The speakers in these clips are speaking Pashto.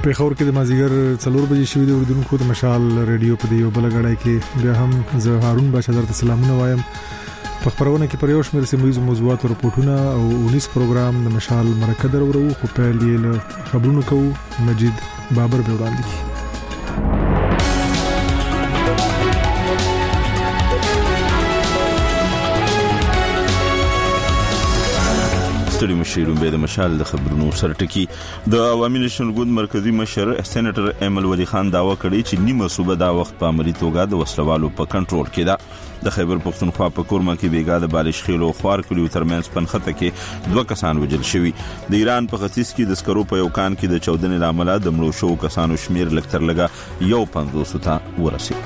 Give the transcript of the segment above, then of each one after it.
پیښور کې د مازیګر 4 بجې شوې د اردوونکو د مشال ریډیو په دیو بل غړای کې بیا هم زه هارون باشا درته سلامونه وایم. په خبرونه کې پر یو شمېر سیمه ییزو موضوعاتو رپورټونه او 19 پروګرام د مشال مرکه درورو خو په لیل خبرونه کوو. مجید بابر به وړاندې کی. ستړي مشیرون به د مشال د خبرونو سرټکی. د عوامي نېشنل ګوند مرکزی مشر سېنیټر ایمل ولی خان داوا کړی چې نیمه صوبه دا وخت په عملی توګه د وسلوالو په کنټرول کې ده. د خیبر پښتونخوا په کورما کې بیګا د بالش خېلو خوار کلیو ترمنځ پنخته کې 2 کسان وژل شوي. د ایران په ختیځ کې د سکرو په یو کان کې د 14 لامل د مړو شو کسانو شمیر لکتر لګا 150 ته ورسید.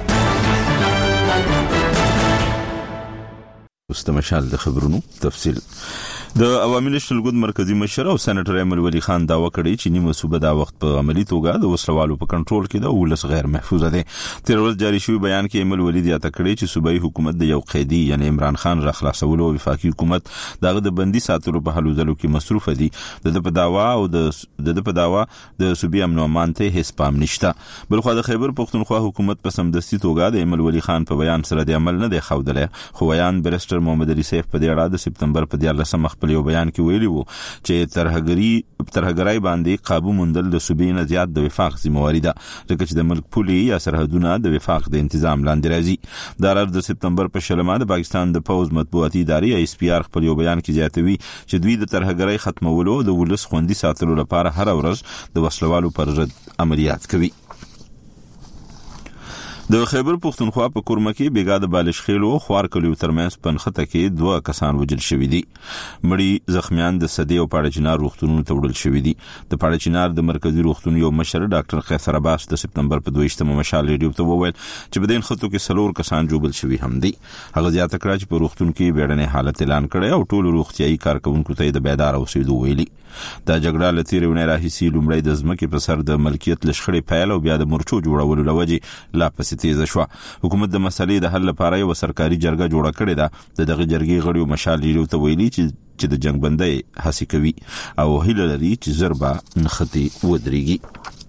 مشال د خبرونو تفصیل. د عوامي نېشنل ګوند مرکزی مشر او سېنیټر ایمل ولی خان داوا کړی چې نیمه صوبه دا وخت په عملی توګه د وسلوالو په کنټرول کې ده او ولس غیر محفوظ ده. تیر ورځ جاری شوی بیان کې ایمل ولی د اتکړی چې صوبایي حکومت د یو قیدی یعنی عمران خان را خلاصولو او وفاقي حکومت دغه د بندي ساتلو په حلو ځلو کې مصروف دي. د په داوا او د د صوبې امن او امان ته هیڅ پام نشته. بلخو د خیبر پښتونخوا حکومت په سمدستي توګه د ایمل ولی خان په بیان سره د عمل نه دی خوډله. خو بیان برستر محمد علي سیف په دې اړه د سپتمبر په 14 خپل یو بیان کې ویلي وو چې ترهګرۍ باندې قابو موندل د صوبې نه زیات د وفاق ذمہواری ده ځکه چې د ملک پولي یا سرحدونه د وفاق د تنظیم لاندې راځي. د سپتمبر په شلمه د پاکستان د پوز مطبوعاتي ادارې SPR خپل یو بیان کې زیاتوي چې دوی د ترهګرۍ ختمولو د ولس خوندي ساتلو لپاره هر ورځ د وسلوالو پر ضد عملیات کوي. د خیبر پښتونخوا په کورما کې بیګا د بالش خېلو خوار کلیو ترمنځ پنخته کې 2 کسان وژل شوي دي. مړي زخمیان د سدي او پاړچینار روغتونونو ته وړل شوي دي. د پاړچینار د مرکزی روغتون یو مشر ډاکټر قیصر عباس د سپتمبر په 22 مشال ریډیو ته وویل چې بدین خطو کې 4 کسان جوړل شوي هم دي. هغه زیاته کړه چې په روغتون کې بیړنۍ حالت اعلان کړي او ټول روغتيایي کارکونکو ته د بیدار اوسېدو ویلي. دا جګړه لتیرونه راهیسي لومړی د ځمکې په سر د ملکیت لشخړې پیل او بیا د مرچو جوړولو لوجه لا پسې تیزه شو. حکومت د مسلې د حل لپاره یو سرکاري جرګه جوړه کړې ده. دغه جرګې غړي مشال لیدو ته ویلي چې د جنگ بندۍ هڅه کوي او هیله لري چې ضربه نختی ودرېږي.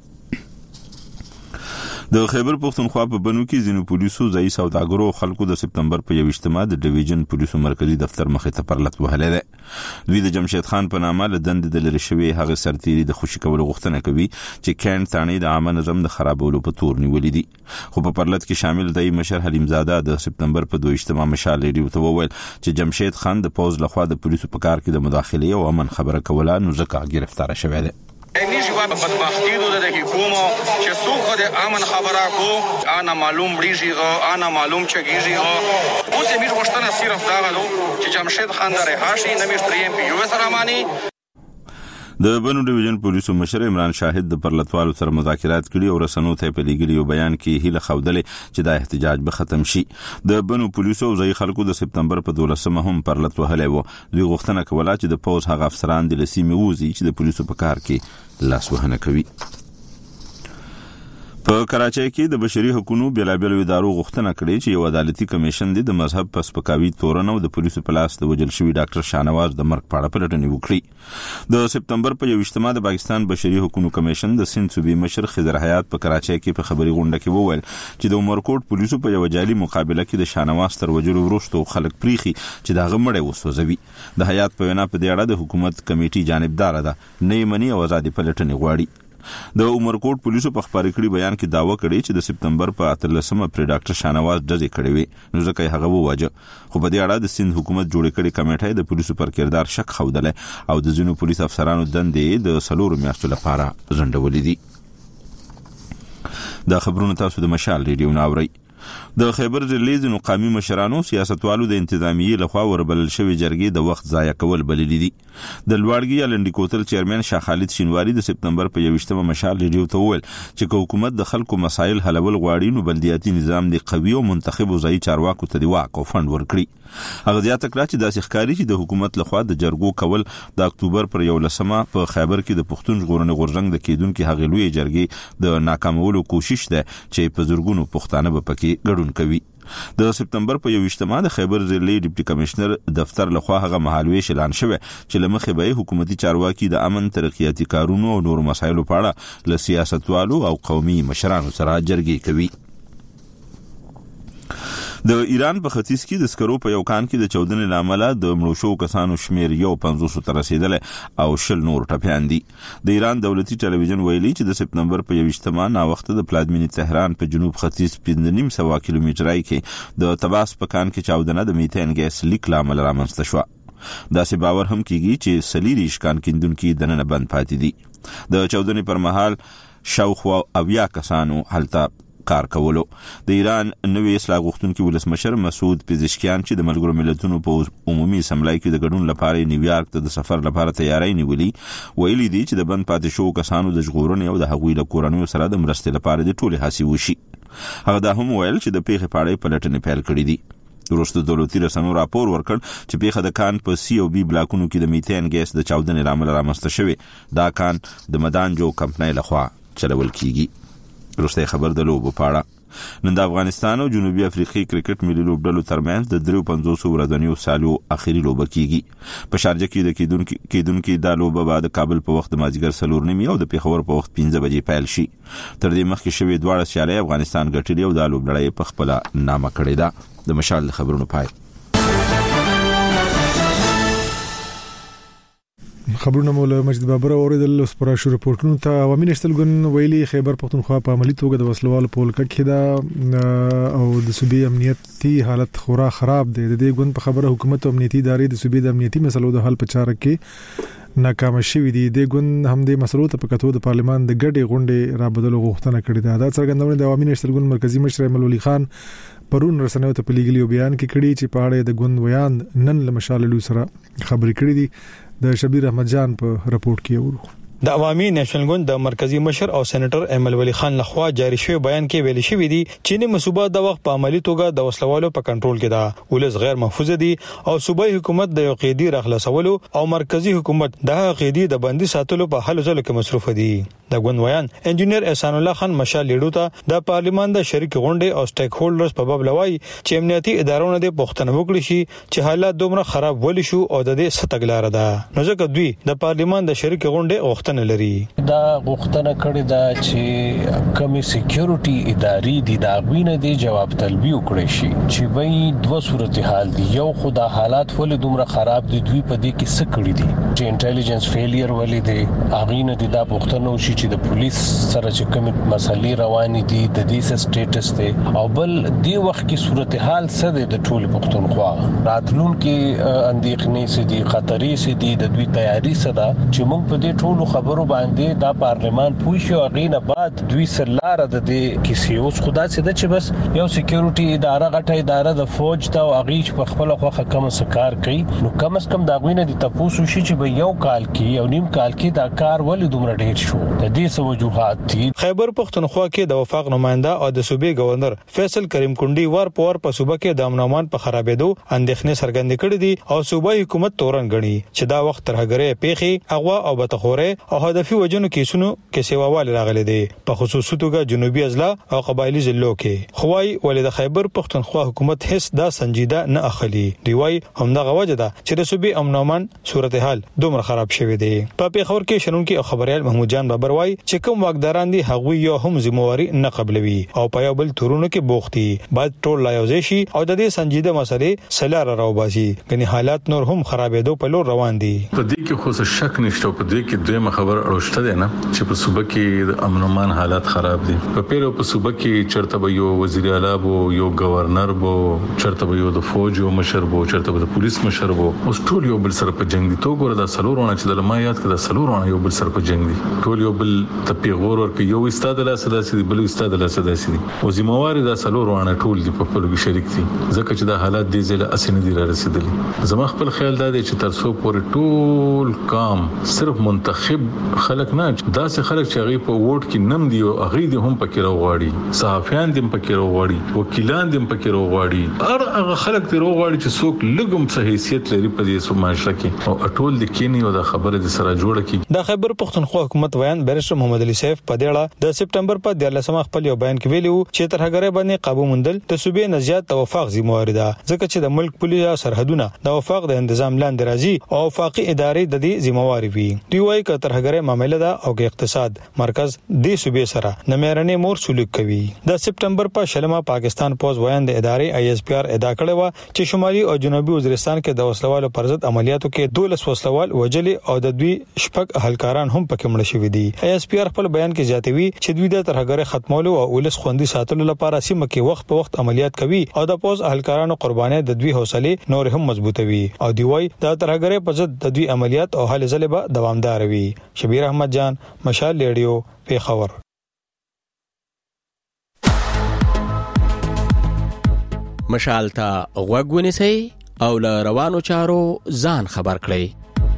د خیبر پښتونخوا په بنو کې ځینو پولیسو ځای سوداګرو خلکو د سپتمبر په 21 د ډیویژن پولیسو مرکزی دفتر مخې ته پرلط وهلې ده. دوی د جمشید خان په نامه له دند د لری شوی هغه سرتيري د خوشی کول غوښتنه کوي چې کین ثاني د عامه نظم د خرابولو په تور نیولې دي. خو په پرلط کې شامل دی مشر حلیم زاده د سپتمبر په 22 مشال ریډیو ته وویل چې جمشید خان د پوز لخوا د پولیسو په کار کې د مداخله او امن خبره کوله نو ځکه گرفتار شوی دی. نیشی باید بدبختی دوده که کومو چه سوخ ده امن خبره کو آنا معلوم ریجی غا آنا معلوم چگیجی غا اوزی میش وشتن صرف داغلو چه جمشید خان در حاشی نمیش تریم پی یو سرامانی. د بنو ډیویژن پولیسو مشر عمران شاهد د پرلطوالو سره مذاکرات کړي او رسنو ته په لیګلي یو بیان کې هیله خوده چې دا احتجاج به ختم شي. د بنو پولیسو ځای خلکو د سپتمبر په 12 هم پرلط وهلې وو. دوی غوښتنه کوله چې د پوز هغه افسران د لسیمه ووزي چې د پولیسو په کار کې لاس وهنه کوي. په کراچۍ کې د بشري حقوقو بیلابل ادارو غوښتنه کړې چې یو عدالتي کمیشن د مذهب پسپکاوي تورن او د پولیسو په لاس د وجل شوی ډاکټر شاهنواز د مرګ په اړه پلټنې وکړي. د سپتمبر په 21 د پاکستان بشري حقوقو کمیشن د سند صوبې مشر خضر حیات په کراچۍ کې په خبري غونډه کې وویل چې د عمرکوټ پولیسو په یو جعلي مقابله کې د شاهنواز تر وجلو وروسته خلک پریخي چې دا غمړې وسوځوي. د حیات په وینا په دې اړه د حکومت کمیټي جانبدار ده نه مني او آزادي پلټنې غواړي. د عمرکوټ پولیسو په خبري کړي بیان کې داوا کړی چې د سپتمبر په 13 پر ډاکټر شاهنواز ډزې کړې وي نو ځکه هغه وواجه. خو په دې اړه د سند حکومت جوړ کړي کمیټه د پولیسو پر کردار شک خوده او د ځینو پولیس افسرانو دندې د 4 میاشتو لپاره ځنډولې دي. دا خبرونه تاسو د مشال ریډیو ناوړي. د خیبر ضلع د قومي مشرانو سیاستوالو د انتظامیه لخوا وربلل شوی جرګې د وخت ضایع کول بللي دي. د لوړګي لنډي کوتل چیرمن شاه خالد شینواری د سپتمبر په 21 مشال ریډیو ته وویل چې حکومت د خلکو مسایل حلول غواړي نو بلدیاتي نظام د قوي او منتخب ځای چارواکو ته دی واک او فند ورکړي. هغه زیاته کړه چې داسې ښکاري چې د حکومت لخوا د جرګو کول د اکتوبر پر 11 په خیبر کې د پښتون ژغورنې غورځنګ د کېدونکو هغه لوی جرګې د ناکامولو کوشش ده چې په زورګونو پښتانه به پکې ګډون کوي. د سپتمبر په 28 د خیبر ضلعي ډیپټي کمشنر دفتر لخوا هغه مهالويش اعلان شوه چې لمخه به حکومتي چارواکي د امن ترقیاتي کارونو او نور مسایلو په اړه له سیاستوالو او قومي مشرانو سره جرګې کوي. د ایران په ختیځ کې د سکرو په یو کان کې د چودنې لامل د مړو شو کسانو شمیر 50 ته رسیدل او 10 نور ټپيان دي. د ایران دولتي ټلویزیون ویلي چې د سپتمبر په 28 نا وخت د پلازمینې تهران په جنوب ختیځ 5.5 کیلومترای کې د تباس په کان کې چودنه د میثین ګیس لیک لامل رامنځته شو. داسې باور هم کیږي چې سلیریش کان کیندونکو دننه بند پاتې دي. د چودنې پر مهال شاوخوا 70 کسانو هلته کار کولو. د ایران نوې اصلاح غوښتونکي ولسمشر مسعود پزشکیان چې د ملګرو ملتونو په عمومي اسمبلی کې د ګډون لپاره نیویارک ته د سفر لپاره تیاری نیولې ویلي دي چې د بند پاتې شو کسانو د ژغورنې او د هغوی له کورنیو سره د مرستې لپاره د ټولې هڅې وشي. هغه دا هم ویل چې د پیښې په اړه پلټنې پیل کړې دي. وروسته دولتي رسنیو راپور ورکړ چې پیښه د کان په سی او بی بلاکونو کې د میثین ګیس د چاودنې لامل رامنځته شوې. دا کان د مدانجو کمپنۍ لخوا چلول کیږي. وروسته خبر د لوبو پاړه. نن د افغانستان او جنوبي افریقای کرکټ ملي لوبډلو ترمنځ د 53 ورځنیو سالو اخیری لوبه کیږي. په شارجه کې د کیدونکو د لوبه بعد کابل په وخت مازیګر 4:30 او د پیښور په وخت 5 بجې پیل شي. تر دې مخکې شوې دواړه سیالۍ افغانستان ګټلې او د لوبډلې په خپل نامه کړې ده. د مشال خبرونو پای. خبرونه مولا مجد بابر اوریدل سپورا شو رپورټونو ته عوامي نشتل ګن ویلي خیبر پختونخوا په عملی توګه د وسلوالو په ولکه کې دا او د صوبې امنیتي حالت خورا خراب دی. د دې ګن په خبره حکومت او امنیتي ادارې د صوبې د امنیتي مسلو د حل په چاره کې ناکام شوې دي. د ګن هم د مسلو ته په کتو د پارلمان د ګډې غونډې را بدلو غوښتنه کړې ده. دا څرګندونه د عوامي نشتل ګن مرکزی مشر ایمل ولی خان پرون رسنیو ته په لیګلیو بیان کې کړی چې په اړه د ګوند ویان نن له مشاللو سره خبرې کړې دي. د شبیر احمد جان په رپورت کې ورو. د عوامي نېشنل ګوند د مرکزی مشر او سېنیټر ایمل ولی خان لخوا جاری شوی بیان کې ویل شوی دی چې نه مسوبه د وخت په عملی توګه د وسلوالو په کنټرول کې ده. ولز غیر محفوظ دي او صوبایي حکومت د یو قیدی راخلاصولو او مرکزی حکومت د قیدی د بندي ساتلو په حل ځلو کې مصروف دي. د ګوند ویان انجنیر احسان الله خان مشال لیډو ته د پارلیمان د شریک غونډې او سټیک هولډرز په باب لوي چې امنیتي ادارو نه د پښتنه وکړي شي چې حالات دومره خراب ولې شو او د دې ستګلار ده. نو ځکه دوی د پارلیمان د شریک غونډې غوښتنه لري. دا غوښتنه کړې ده چې کمی سکیورټي ادارې دي دا غوینه دي جواب طلبي وکړي شي چې وای دوه صورتحال دي. یو خدا حالات ولې دومره خراب دي دوی په دې کې څه کړی دي چې انټيليجنس فیلیر ولې دي اغینه دي دا غوښتنه وشي چې د پولیس سره چې کوم مسلې روانې دي د دې سټیټس ته او بل دی وخت کې صورتحال څه ده د ټول پښتونخوا راتلون کې اندېښنې سي دي خطرې سي دي د دوی تیاری سره چې موږ په دې ټولو خبرو باندې دا پارلمان پوښي او غینه بعد دوی سره د دې کیسې اوس خدا څه ده چې بس یو سکیورټي اداره غټه اداره د فوج ته او اغیچ په خپل خوخه کم سکار کوي نو کم از کم دا غوینه دي تاسو شي چې به یو کال کې او نیم کال کې دا کار ولې دومره ډیر شو د دې وجوهات دي. خیبر پختونخوا کې د وفاق نمائنده او د صوبې گورنر فیصل کریم کونډي ور په صوبه کې د امن امان په خرابېدو اندېښنې څرګندې کړې دي او صوبایي حکومت تورن غني چې دا وخت ترهګرې پیخي اغوا او بتخوره او هدفي وجنو کیسونو کې سیواوال راغلي دي په خصوصي توګه جنوبي اضلاع او قبایلی ضلعو کې. خوای ولې د خیبر پختونخوا حکومت هیڅ دا سنجیده نه اخلي. دی وای همدغه وجه ده چې د صوبې امن امان صورتحال دومره خراب شوی دی. په پیښور کې شنونکو او خبريال محمود جان بابر وای چې کوم واکداران دي هغوی یو هم ذمہواری نه قبلوي او په یو بل تورونو کې بوختي باید ټول لایوځي شي او د دې سنجیده مسلې سلاره راوباسي. غني حالات نور هم خرابېدو په لور روان دي. په دې کې خو څه شک نشته په دې کې دویمه خبر اورشته ده نه چې په صوبه کې د امن امان حالات خراب دي. په پیرو په صوبه کې چرته به یو وزیر اعلی بو یو گورنر بو چرته به یو د فوج او مشر بو چرته به د پولیس مشر بو اوس ټول یو بل سره په جنگ دي. تو ګوره د سلورونه چې د ما یاد کړه سلورونه یو بل سره په جنگ دي. ټول یو بل ته پیغور ورکړي یو استاد له سداسي بل استاد له سداسي او ذمہواری د سلورونه ټول دي په خپل شریک دي ځکه چې د حالات دي زله اسنه دي رسیدلي. زما خپل خیال دا دی چې تر څو پورې ټول کام صرف منتخب کې خلک نه داسې خلک چې هغه په ووټ کې نم دی او هغه دې هم پکې راوغاړي صحافیان دې پکې راوغاړي وکیلان دې پکې راوغاړي هغه خلک دې راوغاړي چې څوک لګم څه حیثیت لري په دې سماجه کې او ټول د کینی او د خبره د سره جوړه کی د خیبر پختونخوا حکومت ویان بیرسټر محمد علي سیف په دېړه د سپټمبر په 14 خپل یو بیان کې ویلو چې ترهګرۍ باندې قابو موندل د صوبې نزيات توافق ذمہوار ده ځکه چې د ملک پولیس سرحدونه د وفاق د تنظیم لاندې راځي او وفاقي ادارې د دې ذمہوار وي دوی وايي چې ترهګرۍ معاملې ده او اقتصاد مرکز د صوبې سره نمرنه مور سلوک کوي د سپټمبر په شلمه پاکستان پوز ویان د ادارې ISPR ادا کړو چې شمالي او جنوبي وزیرستان کې د وسلوالو پر ضد عملیاتو کې 12 وسلوال وجلي او د دوی شپږ اهلکاران هم پکې مړ شوي دي ISPR خپل بیان کې زیاتوي چې دوی د ترهګرۍ ختمولو او ولس خوندي ساتلو لپاره سیمه کې وخت په وخت عملیات کوي او د پوز اهلکارانو قرباني د دوی حوصله نور هم مضبوطوي او دی وايي د ترهګرۍ په ضد د دوی عملیات او هلې ځلې به دوامدار وي شبیر احمد جان مشال ریډیو پیښور مشال ته غوږ ونیسئ او له روانو چارو ځان خبر کړئ.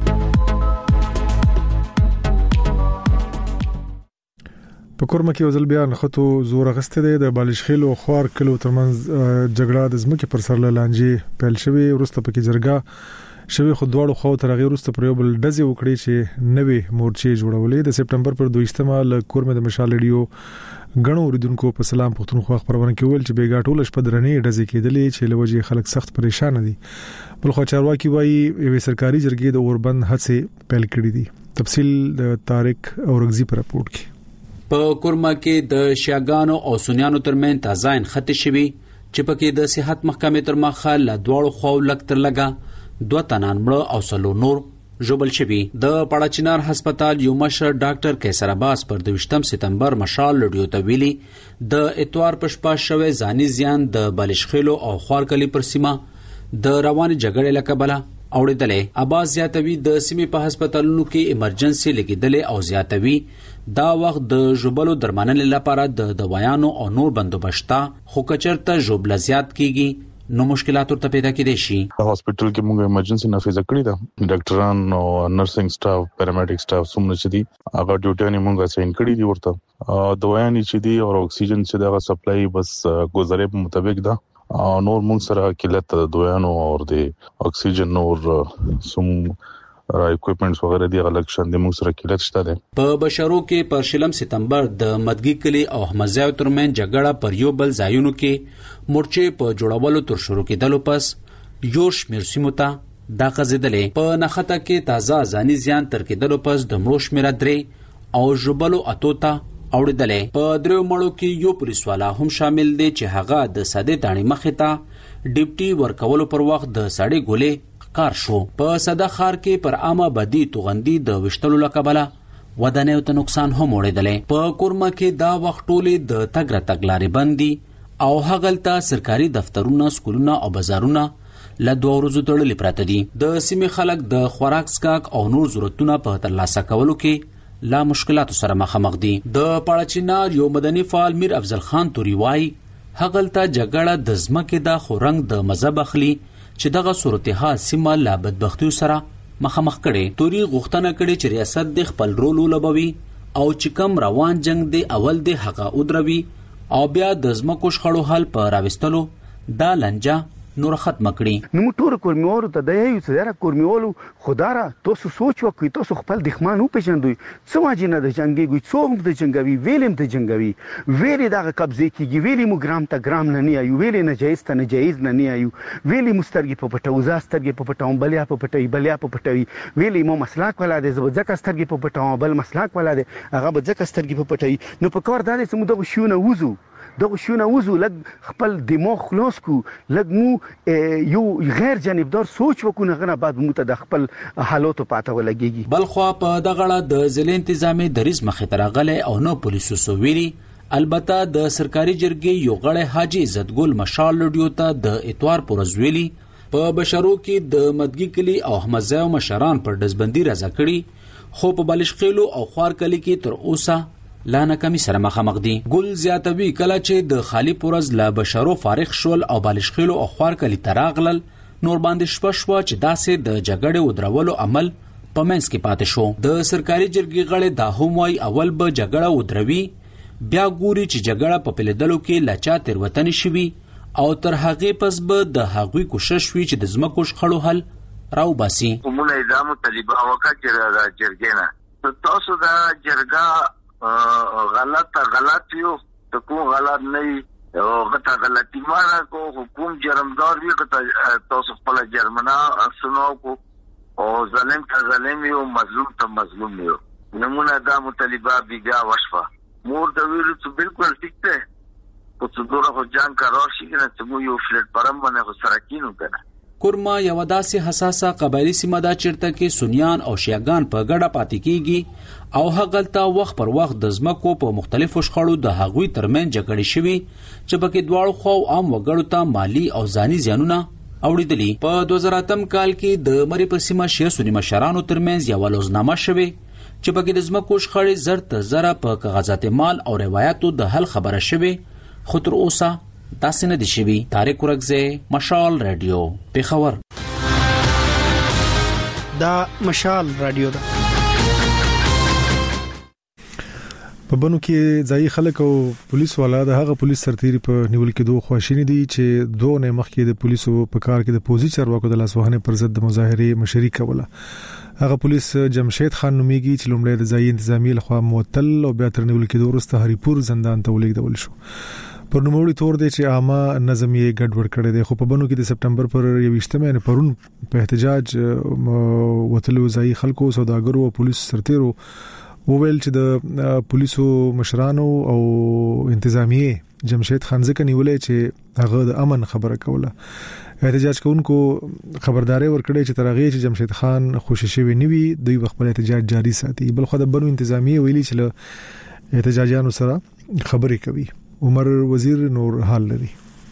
په کورمه کې وزل بیا نخته زور غسته ده د بالشخیل او خوار کلو ترمنځ جګړه د زمکه پر سر لانجې پیل شوی ورسته پکې جرګه شوی خو دواړو خو ترغیر ورسته پر یو بل دزي وکړي چې نوې مورچې جوړولې د سپټمبر پر 2 ل کورمه د مشال ریډیو غنو اوریدونکو په سلام پښتونخوا خبرونه کې ویل چې بیګا ټول شپه درنې ډزې کېدلې چې لوجه خلک سخت پریشان دي بل خو چارواکي وایي یو سرکاري جرګې د اوربند هڅه پیل کړې دي تفصیل د طارق اورغزي پر راپورټ کې په کورما کې د شیاګانو او سنیانو ترمن تازاین خط شوی چې پکې د صحت محکمې تر مخه ل دوړو خو لکتر لګا 2 تنان مړ او سلو نور جوبل شوی د پړاچینار هسپتال یو مشر ډاکټر کیسر عباس پر 28 سپتمبر مشال لډیو ته ویلي د اتوار پښپا شوه ځاني زیان د بالشخیلو او خوارکلی پر سیمه د روان جګړې لکبله اوړېدلې عباس زیاتوي د سیمې په هسپتالونو کې ایمرجنسي لګیدلې او زیاتوي دا وخت د جوبلو درمانلو لپاره د دوايانو او نور بندوبستا خو کچرته جوبل زیات کیږي نو مشکلات ورته پیدا کېدې شي هسپتال کې موږ ایمرجنسي نافذ کړی دا ډاکټران او نرسنګ سټاف پیرامیډیک سټاف څومره چې دي هغه ډیوټي موږ ساين کړی دي ورته دوايانې چې دي او اکسیجن چې دا سپلای بس گزارې په مطابق دا نور موږ سره کلت د دوايانو او د اکسیجن نور سم را اکوپمنټس وغیرہ دی غلط شان د موږ سره کلت شته ده په بشرو کې په شلم سپتمبر د مدګي کلی او احمدزاو ترمن جګړه پر یو بل ځایونو کې مورچې په جوړولو تر شروع کېدلو پس یوش مرسیموتا دا غزیدلې په نخته کې تازه ځاني زیان تر کېدلو پس د مړو شمېره 3 او جوبلو اتوتا اوړېدلې په درو مړو کې یو پولیسوالا هم شامل دي چې هغه د ساده دانی مخې ته ډیپټي ورکولو پر وخت د سړې ګولې کار شو په صدا خار کې پر عامه بدی توغندي د وشتلو لکبله ودانیو ته نقصان هم وړېدلې په کورما کې دا وخت ټولې د تګ راتګ لارې بندي او هغلته سرکاري دفترونه سکولونه او بازارونه له 2 ورځې تړلې پراته دي د سیمې خلک د خوراک سکاک او نور ضرورتونه په ترلاسه کولو کې لا مشکلات سره مخامخ دي د پړاچینار یو مدني فعال میر افضل خان توري وای هغلته جګړه د ځمکې د خورنګ د مذهب اخلي چې دغه صورتحال سیمه لا بدبختیو سره مخامخ کړي توري غوښتنه کړي چې ریاست د خپل رول ولوبوي او چې کم روان جنگ دی اول د حق ودروي او بیا د زمکو شخړو حل په راوستلو دا لنجا نور ختم کړي نو موټر کورمیور ته د یو څه را کورمیولو خداره تاسو سوچ وکړئ تاسو خپل دښمن وپېژندئ څه واجنه د جنگي ګوي څوم د جنگوي ویلم د جنگوي ویلې دغه قبضه کیږي ویلې مو ګرام ته ګرام نه نیایو ویلې نجایز ته نجایز نه نیایو ویلې مسترګي په پټو زاسترګي په پټو بلیا په پټي بلیا په پټوي ویلې مو مسلاک ولا د زبځک سترګي په پټو بل مسلاک ولا د هغه بځک سترګي په پټي نو په کار دا چې موږ د شونه وزو دغه شونه وزو لګ خپل دماغ خلاص کو لګ مو یو غیر جانبدار سوچ وکونه غنه بعد مو ته د خپل حالاتو پاته ولګيږي بل خو په دغه د ضلع انتظامی دریز مخه ترغله او نو پولیسو سوویلی البته د سرکاري جرګې یو غړی حاجی عزت ګل مشال لډیو ته د اتوار پرزویلی په بشرو کې د مدګي کلی او احمدزاو مشران پر دزبندي راځه کړي خو په بالشخیلو او خوارکلی کې تر اوسه لا ناکامي سره مخامخ دي ګل زیاتوي کله چې د خالی پورز لا بشرو فارغ شول او بالشخیلو او خوارکلی تراغلل نور باندې شپه شو چې داسې د جګړې ودرولو عمل پمنس کې پاتې شو. د سرکاري جرګې غړي دا هم وايي اول به جګړه ودروي بیا ګوري چې جګړه په پیلېدلو کې لاچا تیروتنې شوي او تر هغې پس به د هغوی کوشش وي چې د ځمکو شخړو حل راوباسي. کومونه ادامه طالبه وکړه چې جرګې نه تاسو دا جرګه غلط یو ته کوم غلط نه او غلطه غلطی مانه کو حکومت جرمدار وي که تاسو خپل جرمنا سنو کو او ظالم ته ظالم یو مظلوم ته مظلوم یو نمونه دا مطالبه بیګا وشفه مور د ویلو ته بالکل ټیک ده په څوره خو جان کارور شي کنه ته مو یو فلټ پرم باندې خو سرکینو کنه. کورما یو داسې حساسه قبایلی سیمه ده چیرته کې سنیان او شیعاګان په ګډه پاتې کیږي او هغلته وخت پر وخت د ځمکو په مختلفو شخړو د هغوی ترمن جګړې شوي چې پکې دواړو خو عام وګړو ته مالی او ځاني زیانونه اوریدلی. په 2008 کال کې د مری په سیمه شیعه سنی مشرانو ترمنځ یو لوزنامه شوه چې پکې د ځمکو شخړې زر تر زره په کاغذات مال او روایتو د حل خبره شوه خو تر اوسه تاسو نه دي شوي. طارق ورکزه مشال رادیو پیښور. دا مشال رادیو ده. په بنو کې ځای خلک او پولیس والا د هغه پولیس سرتیري په نیول کې دوه خواشینی دي چې دوه نه مخکې د پولیسو په کار کې د پوزي چارواکو د لاسوهنې پر ضد د مظاهره مشري کوله. هغه پولیس جمشید خان نومیږي چې لومړی د ځای انتظامی لخوا معطل او بیا تر نیول کې وروسته هریپور زندان ته ولیږدول شو. پر نوموړي تور دی چې عامه نظم یې ګډوډ کړی دی. خو په بنو کې د سپټمبر پر 28 پرون په احتجاج وتلو ځای خلکو سوداګرو او پولیس سرتیرو وویل چې د پولیسو مشرانو او انتظامیه جمشید خان ځکه نیولې چې هغه د امن خبره کوله. احتجاج کوونکو خبرداري ورکړې چې ترغه چې جمشید خان خوشی وي دوی خپل احتجاج جاری ساتي. بل خو د بنو انتظامیه ویلي چې له احتجاجیانو سره خبرې کوي. عمر وزیر نور حال لري.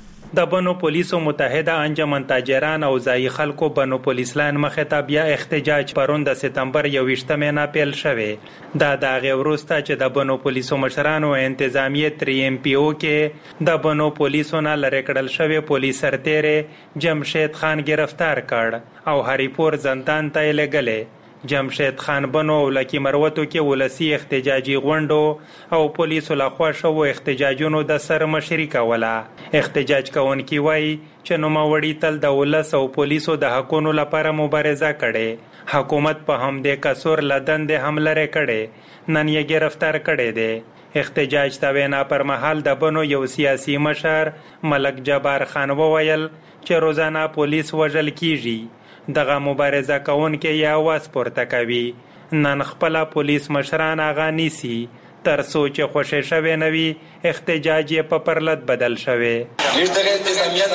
د بنو پولیسو متحده انجمن تاجران او ځای خلکو بنو پولیس لاین مخه ته بیا احتجاج پرون د سپتمبر 28 نه پیل شوه. دا د غوروسته چې د بنو پولیسو مشرانو انتظامیه 3MPO کې د بنو پولیسو نه لری کړل شوی پولیس سرتیره جمشید خان گرفتار کړ او هریپور زندان ته لګلې. جمشید خان بنو او لکی مروتو کې ولسی احتجاجي غونډو او پولیسو لخوا شو احتجاجونو د سر مشري کوله. احتجاج کوونکي وایي چې نوموړي تل د ولس او پولیسو د حقونو لپاره مبارزه کړي. حکومت په همدې کسور لدند حمله کړي نن یې گرفتار کړي دي. احتجاج ته وینا پر مهال د بنو یو سیاسي مشر ملک جبار خان وویل چې روزانه پولیس وژل کیږي. دغه مبارزه کوونکي یا واس پورته کوي. نن خپل پولیس مشران اغا نیسی تر سوچ خوشی شوی نوی احتجاج په پرلط بدل شوی. دغه انتظامیت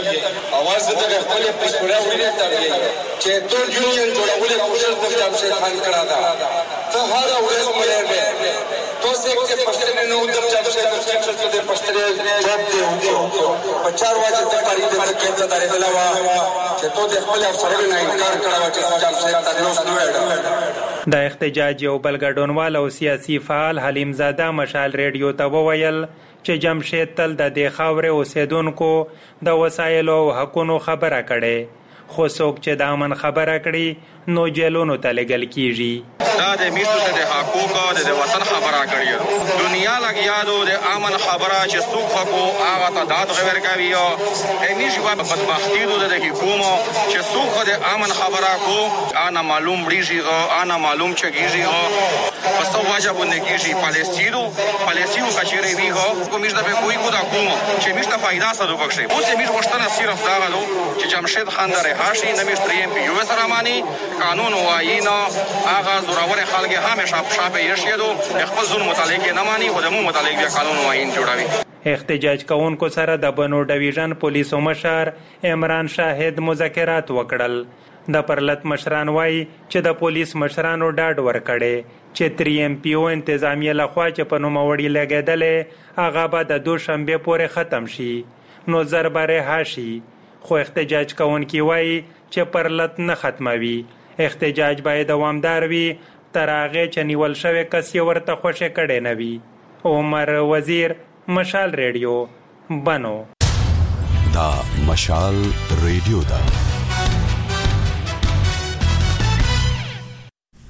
ته اواز دغه خپل پښتورا ویل ته چې ټول یونین جوړول کوشش د جمشید خان کړه دا ته هر ورځ ملې تو څه کې پښتنه نو د جمشید د پښتنه جواب دی په 4 واجب ته پاری د کېته درې دلوا چې تو د خپل افسرانو نه انکار کړو چې جمشید ته نو سنوي. د احتجاج یو بل ګډونوال او سیاسي فعال حلیم زاده مشال ریډیو ته وویل چې جمشید تل د دې خاورې اوسیدونکو د وسایلو او حقونو خبره کړي. خو څوک چې د امن خبره کړي نو جیلونو ته لګل کیږي. دا د میشتو ته د حقوقو د وطن خبره کړي. دنیا لګیادو د امن خبره چې څوک حقو هغه ته داد غوړ کوي او همیشه په بدبختی د حکومت چې څوک د امن خبره کو انا معلوم ریږي انا معلوم چګیږي په څو واجب ونګیږي پالیسیو کچېری ویغو کومش د به کوی کو دا کوم چې میشته فائدہ سره وکړي. اوس میش وشتنه صرف دا غلو چې جمشید خان د رهاشي نمیشتریم په یو سره مانی قانون او آئین هغه زورور خلک همیشه شابه یشیدو خپل ظلم متعلق نه مانی او د مو متعلق بیا قانون او آئین جوړوي. احتجاج کوونکو سره د بنو ډیویژن پولیسو مشر عمران شاهد مذاکرات وکړل. د پرلط مشران وایي چې د پولیس مشرانو ډاډ ورکړي چې 3MPO انتظامیه لخوا چې په نوموړي لګیدلې هغه به د دوشنبه پورې ختم شي نو ضربه هاشي. خو احتجاج کوونکي وایي چې پرلط نه ختموي. احتجاج باید دوامدار وي تر هغه چې نیول شوی کس یې ورته خوشی کړي نه وي. عمر وزیر مشال ریډیو بنو. دا مشال ریډیو ده.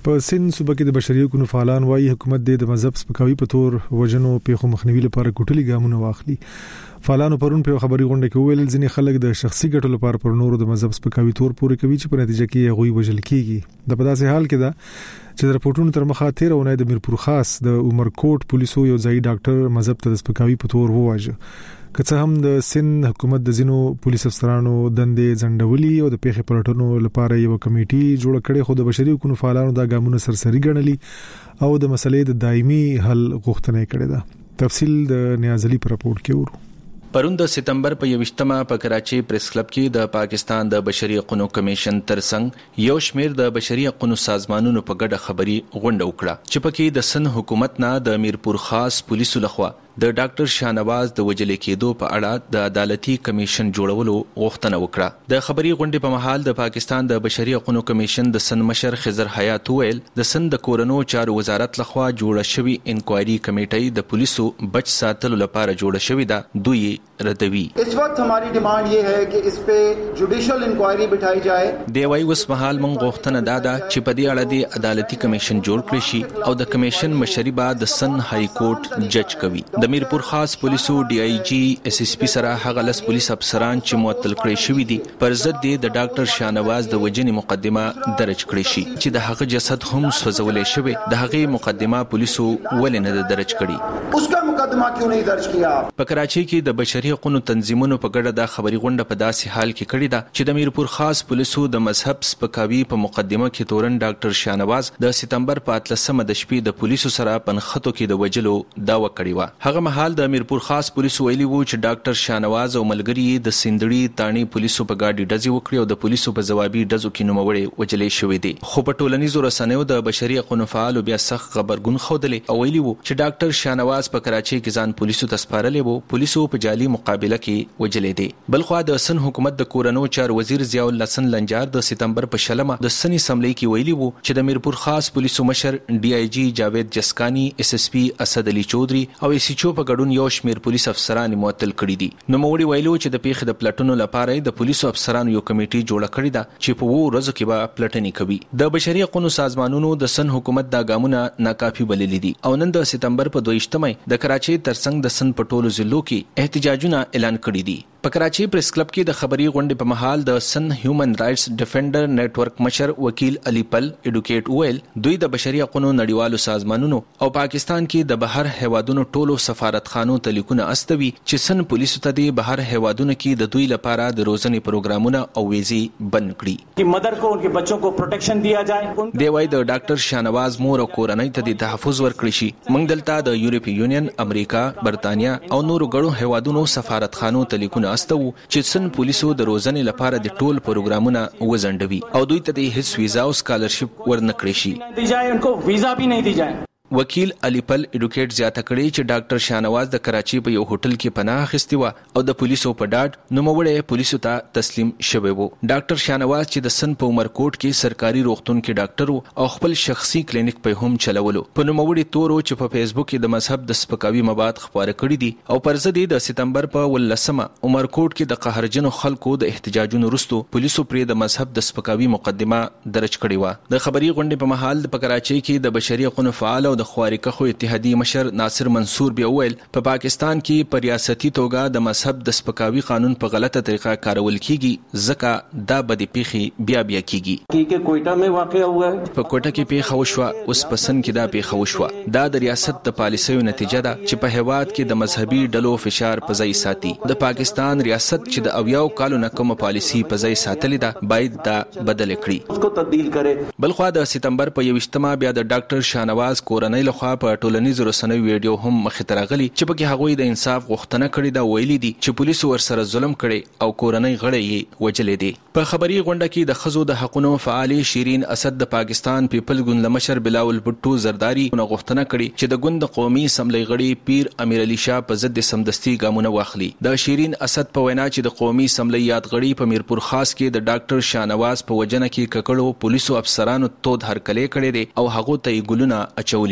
په سند صوبه کې د بشري حقوقو فعالان وايي حکومت د مذهب سپکاوي په تور وجنو پیښو مخنیوي لپاره کوټلي ګامونه واخلي. فعالانو پرون په خبري غونډه کې ویل ځینې خلک د شخصي ګټو لپاره پر نورو د مذهب سپکاوي تور پورې کوي چې په نتیجه کې هغوی وژل کیږي. د په داسې حال کې دا چې د راپورټونو تر مخه 13 اونۍ د میرپور خاص د عمرکوټ پولیسو یو ځای ډاکټر مذهب ته سپکاوي په تور وواژه. که څه هم د سند حکومت د زینو پولیس افسرانو دندې ځنډولي او د پیښې پلټنو لپاره یو کمیټي جوړ کړي، خو د بشري حقوقو فعالانو دا ګامونه سرسري ګڼلي او د مسلې د دایمي حل غوښتنه کړې ده. تفصیل د نیاز علي پر راپورټ کې ورو. پرون د سپتمبر په 21مه په کراچي پریس کلب کې د پاکستان د بشري حقوقو کمیشن ترڅنګ یو شمېر د بشري حقوقو سازمانونو په ګډه خبري غونډه وکړه چې پکې د سند حکومت نه د میرپور خاص پولیسو لخوا د ډاکټر شاهنواز د وجل کېدو په اړه د عدالتي کمیشن جوړولو غوښتنه وکړه. د خبري غونډې په مهال د پاکستان د بشري حقوقو کمیشن د سند مشر خضر حیات ویل د سند د کورونو چارو وزارت لخوا جوړه شوی انکوایري کمیټه د پولیسو بچ ساتلو لپاره جوړه شوی ده، دوی ردوي. اس وخت ہماری ڈیمانڈ یہ ہے کہ اس پہ جوډیشل انکوائری بٹھائی جائے. دی وايي اوس مهال مونږ غوښتنه داده چې په دې اړه د عدالتي کمیشن جوړ کړي شي او د کمیشن مشري بعد د سند های کورټ جج کوي. د میرپور خاص پولیسو ډي آی جی اس اس پی سره هغه لس پولیس افسران چې معطل کړي شوی دي پر ضد د ډاکټر شاهنواز د وجنې مقدمه درج کړي شي چې د هغه جسد هم سوځولې شوی. د هغه مقدمه پولیسو ولې نه درج کړي؟ اس کا مقدمه کیوں نہیں درج کیا؟ په کراچي کې د بشري حقوقو تنظیمونو په ګډه د خبري غونډه په داسې حال کې کړې ده چې د میرپور خاص پولیسو د مذهب سپکاوي په مقدمه کې تورن ډاکټر شاهنواز د سپتمبر په 13مه د شپې د پولیسو سره پنخته کې د وجلو داوا کړې و. هغه مهال د میرپور خاص پولیسو ویلي وو چې ډاکټر شاهنواز او ملګری د سندړي تانی پولیسو په ګاډي ډزې وکړې او د پولیسو په جوابي ډزو کې نوموړي وجلې شوې دي. خو په ټولنیزو رسنیو د بشري حقوقو فعال بیا سخت خبرګون خوده او ویلي وو چې ډاکټر شاهنواز په کراچي کې ځان پولیسو ته سپارلې وو، پولیسو په جالي مقابله کې وجلې دي. بلخو د سن حکومت د کورونو چار وزیر ضیاء الله حسن لنجار د سپتمبر په 16مه د سن اسمبلی کې ویلي وو چې د میرپور خاص پولیسو مشر ډي آی جی جاوید جسکانی، اس اس پی اسد علي چودري او اس ایچ او په ګډون یو شمېر پولیس افسران معطل کړي دي. نو موړي ویلو چې د پیښې د پلټنو لپاره د پولیسو افسرانو یو کمیټي جوړه کړې ده چې په وو ورځو کې به پلټنې کوي. د بشري حقوقو سازمانونو د سن حکومت دا ګامونه ناکافي بللي دي او نن د سپتمبر په 22مه د کراچي ترڅنګ د سن پټولو ضلعو کې احتجاجونه اعلان کړي دي. په کراچي پریس کلب کې د خبري غونډې په مهال د سن هیومن رائټس ډیفندر نت ورک مشر وکیل علي پل ایډوکیټ ویل دوی د بشري حقوقو نړیوالو سازمانونو او پاکستان کې د بهر هیوادونو ټولو سفارتخانو ته لیکونه استوي چې سن پولیسو ته د بهر هیوادونو کې د دوی لپاره د روزنې پروګرامونه او ویزې بند کړي कि मदर को उनके बच्चों को प्रोटेक्शन दिया जाए. دی وايي د ډاکټر شاهنواز مور او کورنۍ ته د تحفظ ورکړي شي. موږ دلته د یورپی یونین، امریکا، برتانیا او نورو ګڼو هیوادونو سفارتخانو ته لیکونه استو چې سن پولیسو د روزنې لپاره د ټول پروګرامونه وزندوي او دوی ته د هیڅ ویزا او سکالرشپ ورنکړي شي. دی جائے ان کو ویزا بھی نہیں دی جائے. وکیل علي پل ایډوکیټ زیاته کړی چې ډاکټر شاهنواز د کراچي په یو هوټل کې پناه اخیستی و او د پولیسو په ډاډ نوموړی پولیسو ته تسلیم شوی و. ډاکټر شاهنواز چې د سن په عمرکوټ کې سرکاري روغتون کې ډاکټر او خپل شخصي کلینیک په هم چلولو په نوموړي تورو چې په فیسبوک کې د مذهب د سپکاوي مواد خپاره کړي دي او پر ضد د سپتمبر په 18مه عمرکوټ کې د قهرجنو خلکو د احتجاجونو وروسته پولیسو پرې د مذهب د سپکاوي مقدمه درج کړې و. د خبري غونډې په مهال په کراچي کې د بشري حقوقو فعال او د خوارقه خو اتحادی مشر ناصر منصور بیا ویل په پاکستان کې په ریاستي توګه د مذهب د سپکاوي قانون په غلطه طریقه کارول کیږي ځکه دا بدی پیخي بیا کیږي. کې کوټا میں واقع ہوا ہے، په کوټا کې پیښه وشوه، اوس په سن کې دا پیښه وشوه. دا د ریاست د پالیسیو نتیجه ده چې په هیواد کې د مذهبي ډلو فشار په ځای ساتي. د پاکستان ریاست چې د اویاو کالو نه کومه پالیسی په ځای ساتلې ده باید دا بدل کړي، اس کو تبدیل کړي. بلخو د سپتمبر په 21مه بیا د ډاکټر شاهنواز کورنۍ لخوا په ټولنیزو رسنیو ویډیو هم مخې ته راغلی چې پکې هغوی د انصاف غوښتنه کړې ده. ویلي دي چې پولیسو ورسره ظلم کړي او کورنۍ غړي یې وجلې دي. په خبري غونډه کې د ښځو د حقوقو فعال شیرین اسد د پاکستان پیپل ګوند مشر بلاول بټو زرداری غوښتنه کړي چې د ګوند قومي اسمبلی غړي پیر امیر علي شاه په ضد سمدستي ګامونه واخلي. د شیرین اسد په وینا چې د قومي اسمبلی یاد غړي په میرپور خاص کې د ډاکټر شاهنواز په وجنه کې ککړو پولیسو افسرانو تود هرکلی کړي دي او هغه ته ګلونه اچولي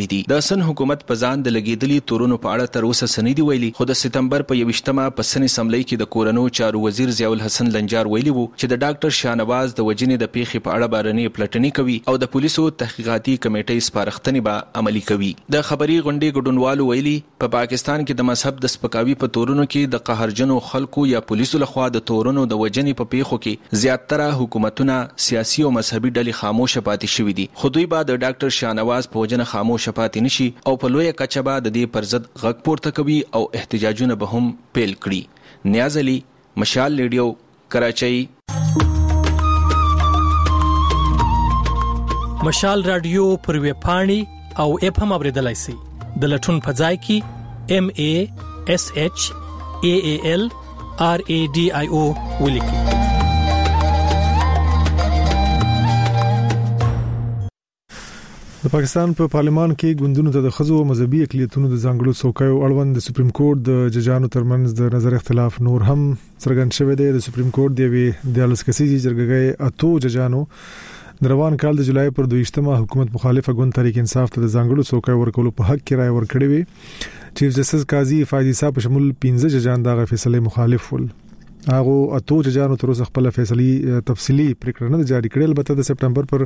کړی دي. د سن حکومت په ځان د لګیدلي تورونو په اړه تر اوسه سندي ویلي، خو د سپتمبر په 21مه په سن اسمبلی کې د کورونو چارو وزیر ضیاء الحسن لنجار ویلي وو چې د ډاکټر شاهنواز د وجنې د پیښې په اړه بارني پلټنې کوي او د پولیسو تحقیقاتي کمیټې سپارښتنې به عملي کوي. د خبري غونډې ګډونوالو ویلي په پاکستان کې د مذهب د سپکاوي په تورونو کې د قهرجنو خلکو یا پولیسو لخوا د تورونو د وجنې په پیښو کې زیاتره حکومتونه سیاسي او مذهبي ډلې خاموشه پاتې شوي دي، خو دوی به د ډاکټر شاهنواز په وجنه خاموشه پاتې نشي او په لویه کچه به د دې پر ضد غږ پورته کوي او احتجاجونه به هم پیل کړي. نیاز علي، مشال ریډیو، کراچۍ. مشال رادیو پر ویب پاڼې او اپ هم اوریدلای شئ. د لټون په ځای کې MASHAALRADIO ولیکئ. د پاکستان په پارلمان کې ګوندونو ته د ښځو او مذهبي اقلیتونو د ځانګړو څوکیو اړوند د سپریم کورټ د ججانو ترمنځ د نظر اختلاف نور هم څرګند شوی دی. د سپریم کورټ د 14 کسیزې جرګې 8 ججانو د روان کال د جولای پر 22مه حکومت مخالفه ګوند تحریک انصاف ته د ځانګړو څوکیو ورکولو په حق کې رائے ورکړې وي. چیف جسټس قاضي فایض صاحب په شمول 15 ججان دا فیصله مخالف ول. هغه 8 ججانو تر اوسه خپل فیصله تفصیلی پریکړه نه جاری کړې، البته د سپټمبر پر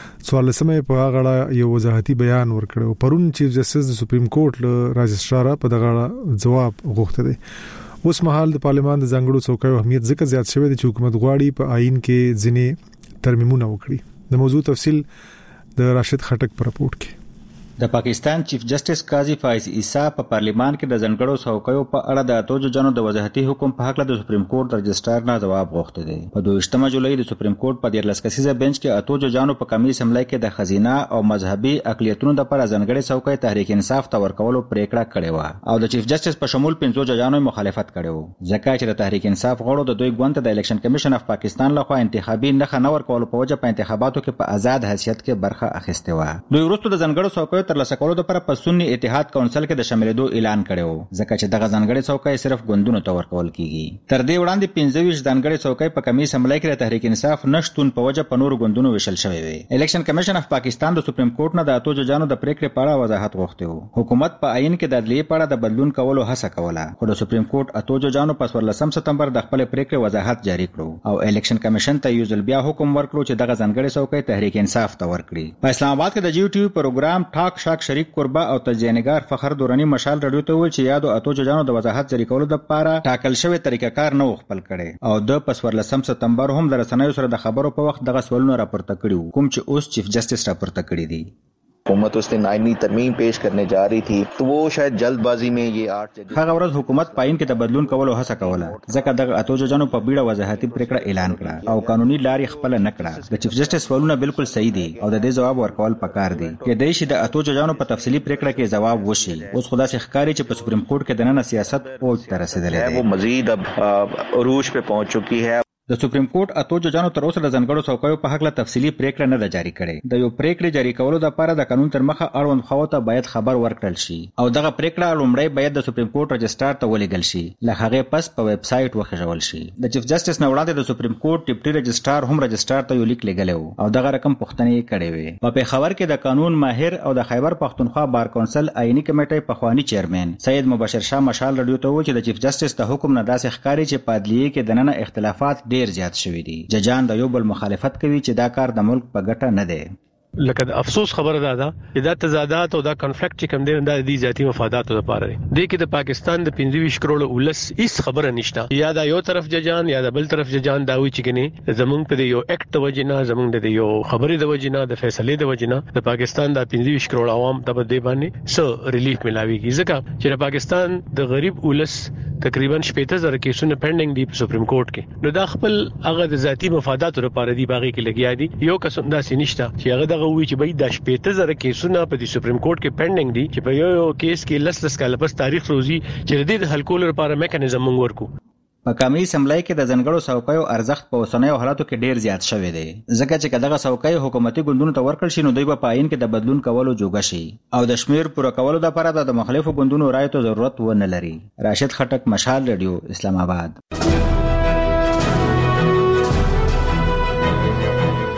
14مه په هغه اړه یو وضاحتي بیان ورکړو. پرون چیف جسټس د سپریم کورټ له راجسترار په دغه جواب غوښته دی. اوس مهال د پارلمان د ځانګړو څوکیو اهمیت ځکه زیات شوی دی چې حکومت غواړي په آئین کې ځینې ترمیمونه وکړي. د موضوع تفصیل د راشد خټک پر راپورټ کې. د پاکستان چیف جسټس قاضي فایض عیسی په پارلیمان کې د ځنګړو څوکیو په اړه د 8 ججانو د وضاحتي حکم په حق له د سپریم کورټ رجسترار نه جواب غوښته دی. په 22 جولای د سپریم کورټ په 14 کسیزه بنچ کې 8 ججانو په کمی اسمبلی کې د خزینه او مذهبي اقلیتونو د پر ځنګړې څوکۍ تحریک انصاف ته ورکولو پریکړه کړې و او د چیف جسټس په شمول 15 ججانو مخالفت کړی و، ځکه چې د تحریک انصاف غړو د دوی ګوند د الیکشن کمیشن اف پاکستان لخوا انتخابي نخښه نه ورکول په وجه په انتخاباتو کې په آزاد حیثیت کې برخه اخیسته و. دوی وروسته د ځنګړو څوکیو تر لاسه کولو لپاره په سنی اتحاد کونسل کې د شاملېدو اعلان کړو، ځکه چې دغه ځانګړې څوکۍ صرف ګوندونو ته ورکول کیږي. تر دې وړاندې 25 ځانګړې څوکۍ په کمی اسمبلی کې د تحریک انصاف نشټون په وجه په نور ګوندونو وشل شوی وي. الیکشن کمیشن اف پاکستان د سپریم کورټ نه د 8 ججانو د پریکړې په اړه وضاحت غوښته و. حکومت په آئین کې د عدلیې په اړه د بدلون کولو هڅه کوله، خو د سپریم کورټ 8 ججانو په 14 سپتمبر د خپل پریکړې وضاحت جاری کړو او الیکشن کمیشن ته یو ځل بیا حکم ورکړو چې دغه ځانګړې څوکۍ تحریک انصاف ته ورکړي. په اسلام آباد کې د جی ټي وی پروګرام ټاک شاک شریک قربا او تجزیه‌نګار فخر دورانی مشال رادیو ته ویل چې یادو 8 ججانو د وضاحت جاری کولو لپاره ټاکل شوی طریقه کار نه خپل کړي او د 14 سپتمبر هم د رسنیو سره د خبرو په وخت دغه سوالونه راپورته کړي کوم چې اوس چیف جسټس راپورته کړي دي. हुकूमत उस दिन आईनी तरमीम पेश करने जा रही थी तो वो शायद जल्दबाजी में ये 8 जज هغه ورځ حکومت پاین کې د بدلون کولو هڅه کوله، ځکه دغه 8 ججانو په بیړه وضاحتي پریکړه اعلان کړه او قانوني لارې خپل نه کړه. د چیف جسټس سوالونه بالکل صحیح دي او د دې جواب ورکول پکار دي. کې د شي د 8 ججانو په تفصیلی پریکړه کې جواب وشي. اوس خدا سے ښکاری چې په سپریم کورټ کې د نن سیاست اوج ته رسیدلې ده، वो मजीद अब अरूज पे पहुंच चुकी है. د سپریم کورټ 8 ججانو تر اوسه د ځنګړو څوکیو په حق له تفصیلی پریکړه نه ده جاری کړې. د یو پریکړې جاری کولو لپاره د قانون تر مخه اړوند خواته باید خبر ورکړل شي او دغه پریکړه لومړی باید د سپریم کورټ رجسترار ته ولېږل شي، له هغه پس په ویب سټ وخښول شي. د چیف جسټس نه وړاندې د سپریم کورټ ډیپټي رجسترار هم رجسترار ته یو لیک لګلو او دغه رقم پوښتنې کړې وې. په پیښور کې د قانون ماهر او د خیبر پښتونخوا بار کونسل آئینی کمیټې پخوانی چیرمن سید مبشر شاه مشال رادیو ته وویل چې د چیف جسټس د حکم نه داسې ښکاری چې په عدلیه کې د نن اختلافات ډیر زیات شوي دي. ججان د یو بل مخالفت کوي چې دا کار د ملک په ګټه نه دی. لکه د افسوس خبره ده چې دا تضادات او دا کنفلیکټ چې کوم دی دا د ذاتی مفاداتو لپاره دی. د کې د پاکستان د 25 کروڑ ولس هیڅ خبره نشته، یا دا یو طرف ججان یا د بل طرف ججان دا وی چې کني زمونږ په یو اکټ د وجنه زمونږ د یو خبرې د وجنه د فیصلې د وجنه د پاکستان د 25 کروڑ عوام ته به دی باندې سو ریلیف ملاويږي، ځکه چې د پاکستان د غریب ولس تقریبا 70,000 کیسونه پینډینګ دي په سپریم کورټ کې. نو دا خپل هغه د ذاتی مفاداتو لپاره دی باغې کې لګیا دي. یو قسم داسې نشته چې هغه دغه وی چې به د 70,000 کیسونه په سپریم کورټ کې پینډینګ دي چې په یو کیس کې لس کال پس تاریخ روزي چې د دې حل کولو لپاره میکانیزم موږ ورکو. په کمی اسمبلی کې د ځنګړو څوکیو ارزښت په اوسنیو حالاتو کې ډیر زیات شوی دی، ځکه چې دغه څوکۍ حکومتي ګوندونو ته ورکړل شي نو دوی په آئین کې د بدلون کولو جوګه شي او د شمیر پوره کولو لپاره د مخالفو ګوندونو رایو ته ضرورت ونه لري. راشد خټک، مشال ریډیو، اسلام آباد.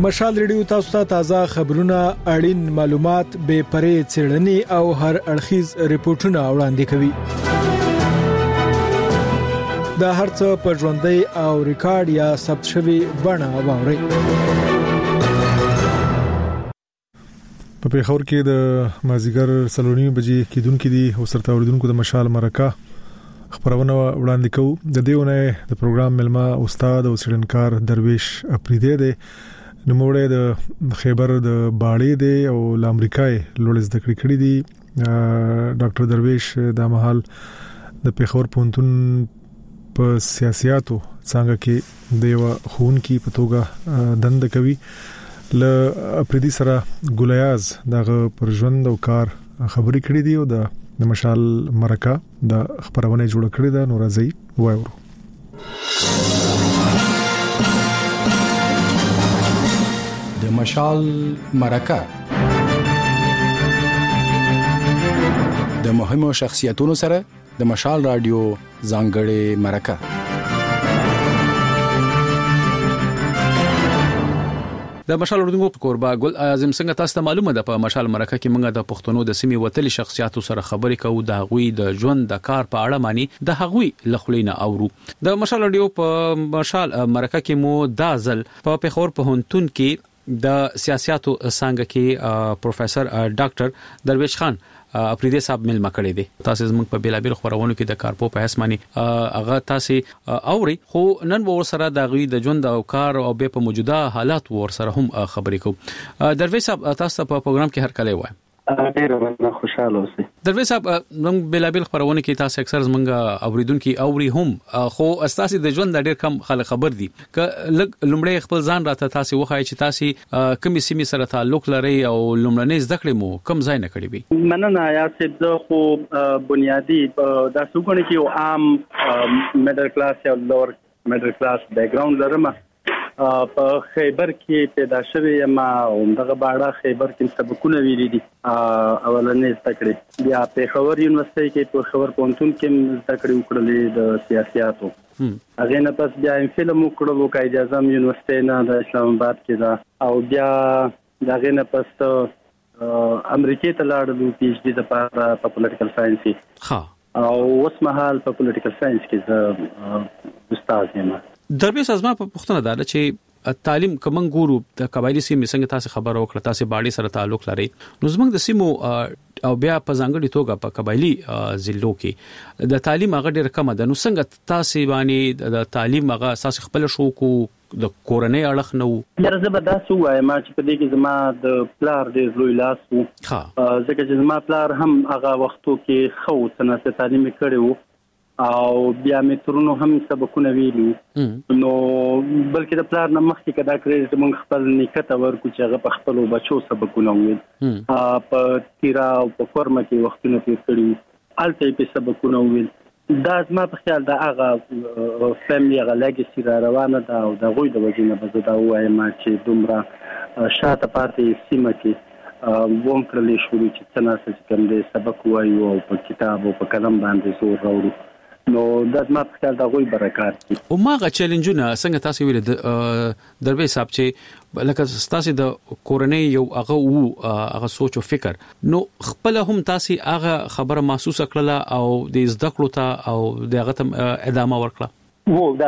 مشال ریډیو تاسو ته تازه خبرونه، اړین معلومات، بے پرې څېړنې او هر اړخیز ریپورتونه وړاندې کوي. دا هرڅه په ژوندۍ او ریکارډ یا ثبت شوی بڼه واورئ. په پیښور کې د مازیګر 3:30 بجې کېدونکې دي او سرته اوریدونکو د مشال مرکه خبرونه وړاندې کوو. د دیونه د پروګرام ملما استاد او څېړنکار درویش اپریدی دی. نوموړی د خیبر د باړې دی او د امریکای لوړ زده کړې دي. ډاکټر درویش د مهال د پیښور پونتون په سیاسياتو څنګه کې د یو خونکی په توګه دند کوي. ل اپریدی سره ګولیاز دغه پر ژوند او کار خبرې کړې دي او د مشال مرکه د خبرونه جوړ کړې ده. نو راځي وایو. د مشال مرکه د مهمو شخصیتونو سره د مشال رادیو ځانګړې مرکه. د مشال اردوغو قربا ګل اعظم څنګه تاسو ته معلومه ده په مشال مرکه کې موږ د پښتنو د سیمې وتلي شخصیتونو سره خبرې کوو، د غوي د ژوند د کار په اړه معنی د غوي لخلینه اورو. د مشال رادیو په مشال مرکه کې مو دازل په پیښور په هونتون کې د سیاسياتو څنګه کې پروفیسور ډاکټر درویش خان اپریدی صاحب مل مکړې دي. تاسو زموږ په بیلابل خبرونو کې د کارپو په اسماني هغه تاسو اوري، خو نن ور سره د غوي د ژوند او کار او په موجوده حالات ور سره هم خبرې کوو. درویش صاحب تاسو په پروګرام کې هر کله وای. ډیر مننه، خوشاله اوسئ. درویش صاحب موږ بیلابل خبرونه کې تاسو اکثر زمونږ اوریدونکو اوري هم، خو اساسي د ژوند د ډیر کم خلک خبر دي. ک لومړی خپل ځان راته تاسو وخایي چې تاسو کومې سیمې سره تعلق لري او لومړنۍ زده کړې مو کوم ځای نه کړې وي. مننه یا چې خو بنیادی د سوګونه کې یو عام میډل کلاس یا لوور میډل کلاس بیک ګراوند لرم. په خیبر کې پیدا شوی ما دغه باړه خیبر کې سبقونه ویلي دي. اولنې زده کړې بیا په پیښور یونیورسيټي کې په پیښور پونتون کې زده کړې وکړلې د سیاسياتو. هغه نه پس بیا فلم وکړلو کا اجازه یونیورسيټي نه د اسلام آباد کې دا، او بیا دغه نه پس امریکای ته لاړم پی ایچ ډي لپاره په پولیټیکل ساينس. او اوس مهال په پولیټیکل ساينس کې زه استاد یم. درویش ازما په پښتنه دا چې تعلیم کوم ګورو د قبایلی سیمې څنګه تاسو خبر وکړه، تاسو باړې سره تعلق لري. نو زموږ د سیمو او بیا په ځانګړي توګه په قبایلی ضلعو کې د تعلیم هغه ډېر کم ده. نو څنګه تاسو باندې د تعلیم هغه اساس خپل شو کو د کورنۍ اړخ نه وو؟ درځه به تاسو وایي ما چې په دې کې زما د پلار ډېر لوی لاس وو. ځکه چې زما پلار هم هغه وختو کې خو څنګه تعلیم کړی وو او بیا مې ترونو هم سبقونه ویلو. نو بلکې د پلار نه مخکې کدا کړی چې موږ خپل نیکته ورکو چې هغه په خپل بچو سبقونه ویل. په تیرا او په فورمه کې وختونه تیر کړی الته په سبقونه ویل. دا زما په خیال دا هغه فیملی هغه لیګسی را روانه ده او د غوی د وجنه به دا وایم چې دومره شاته پاتې سیمه کې ووم کړلې شو چې څنګه چې کوم دې سبق وایو او په کتاب او په قلم باندې زور راوړو. نو دا ما په خیال دا غوي برکات دي. او ماغه چیلنجونه څنګه تاسو ویل درویش صاحب چې لکه تاسو د کورنۍ یو هغه سوچ او فکر، نو خپل هم تاسو هغه خبره محسوس کړله او د زده کړو ته او دغه ادامه ورکړه. وو دا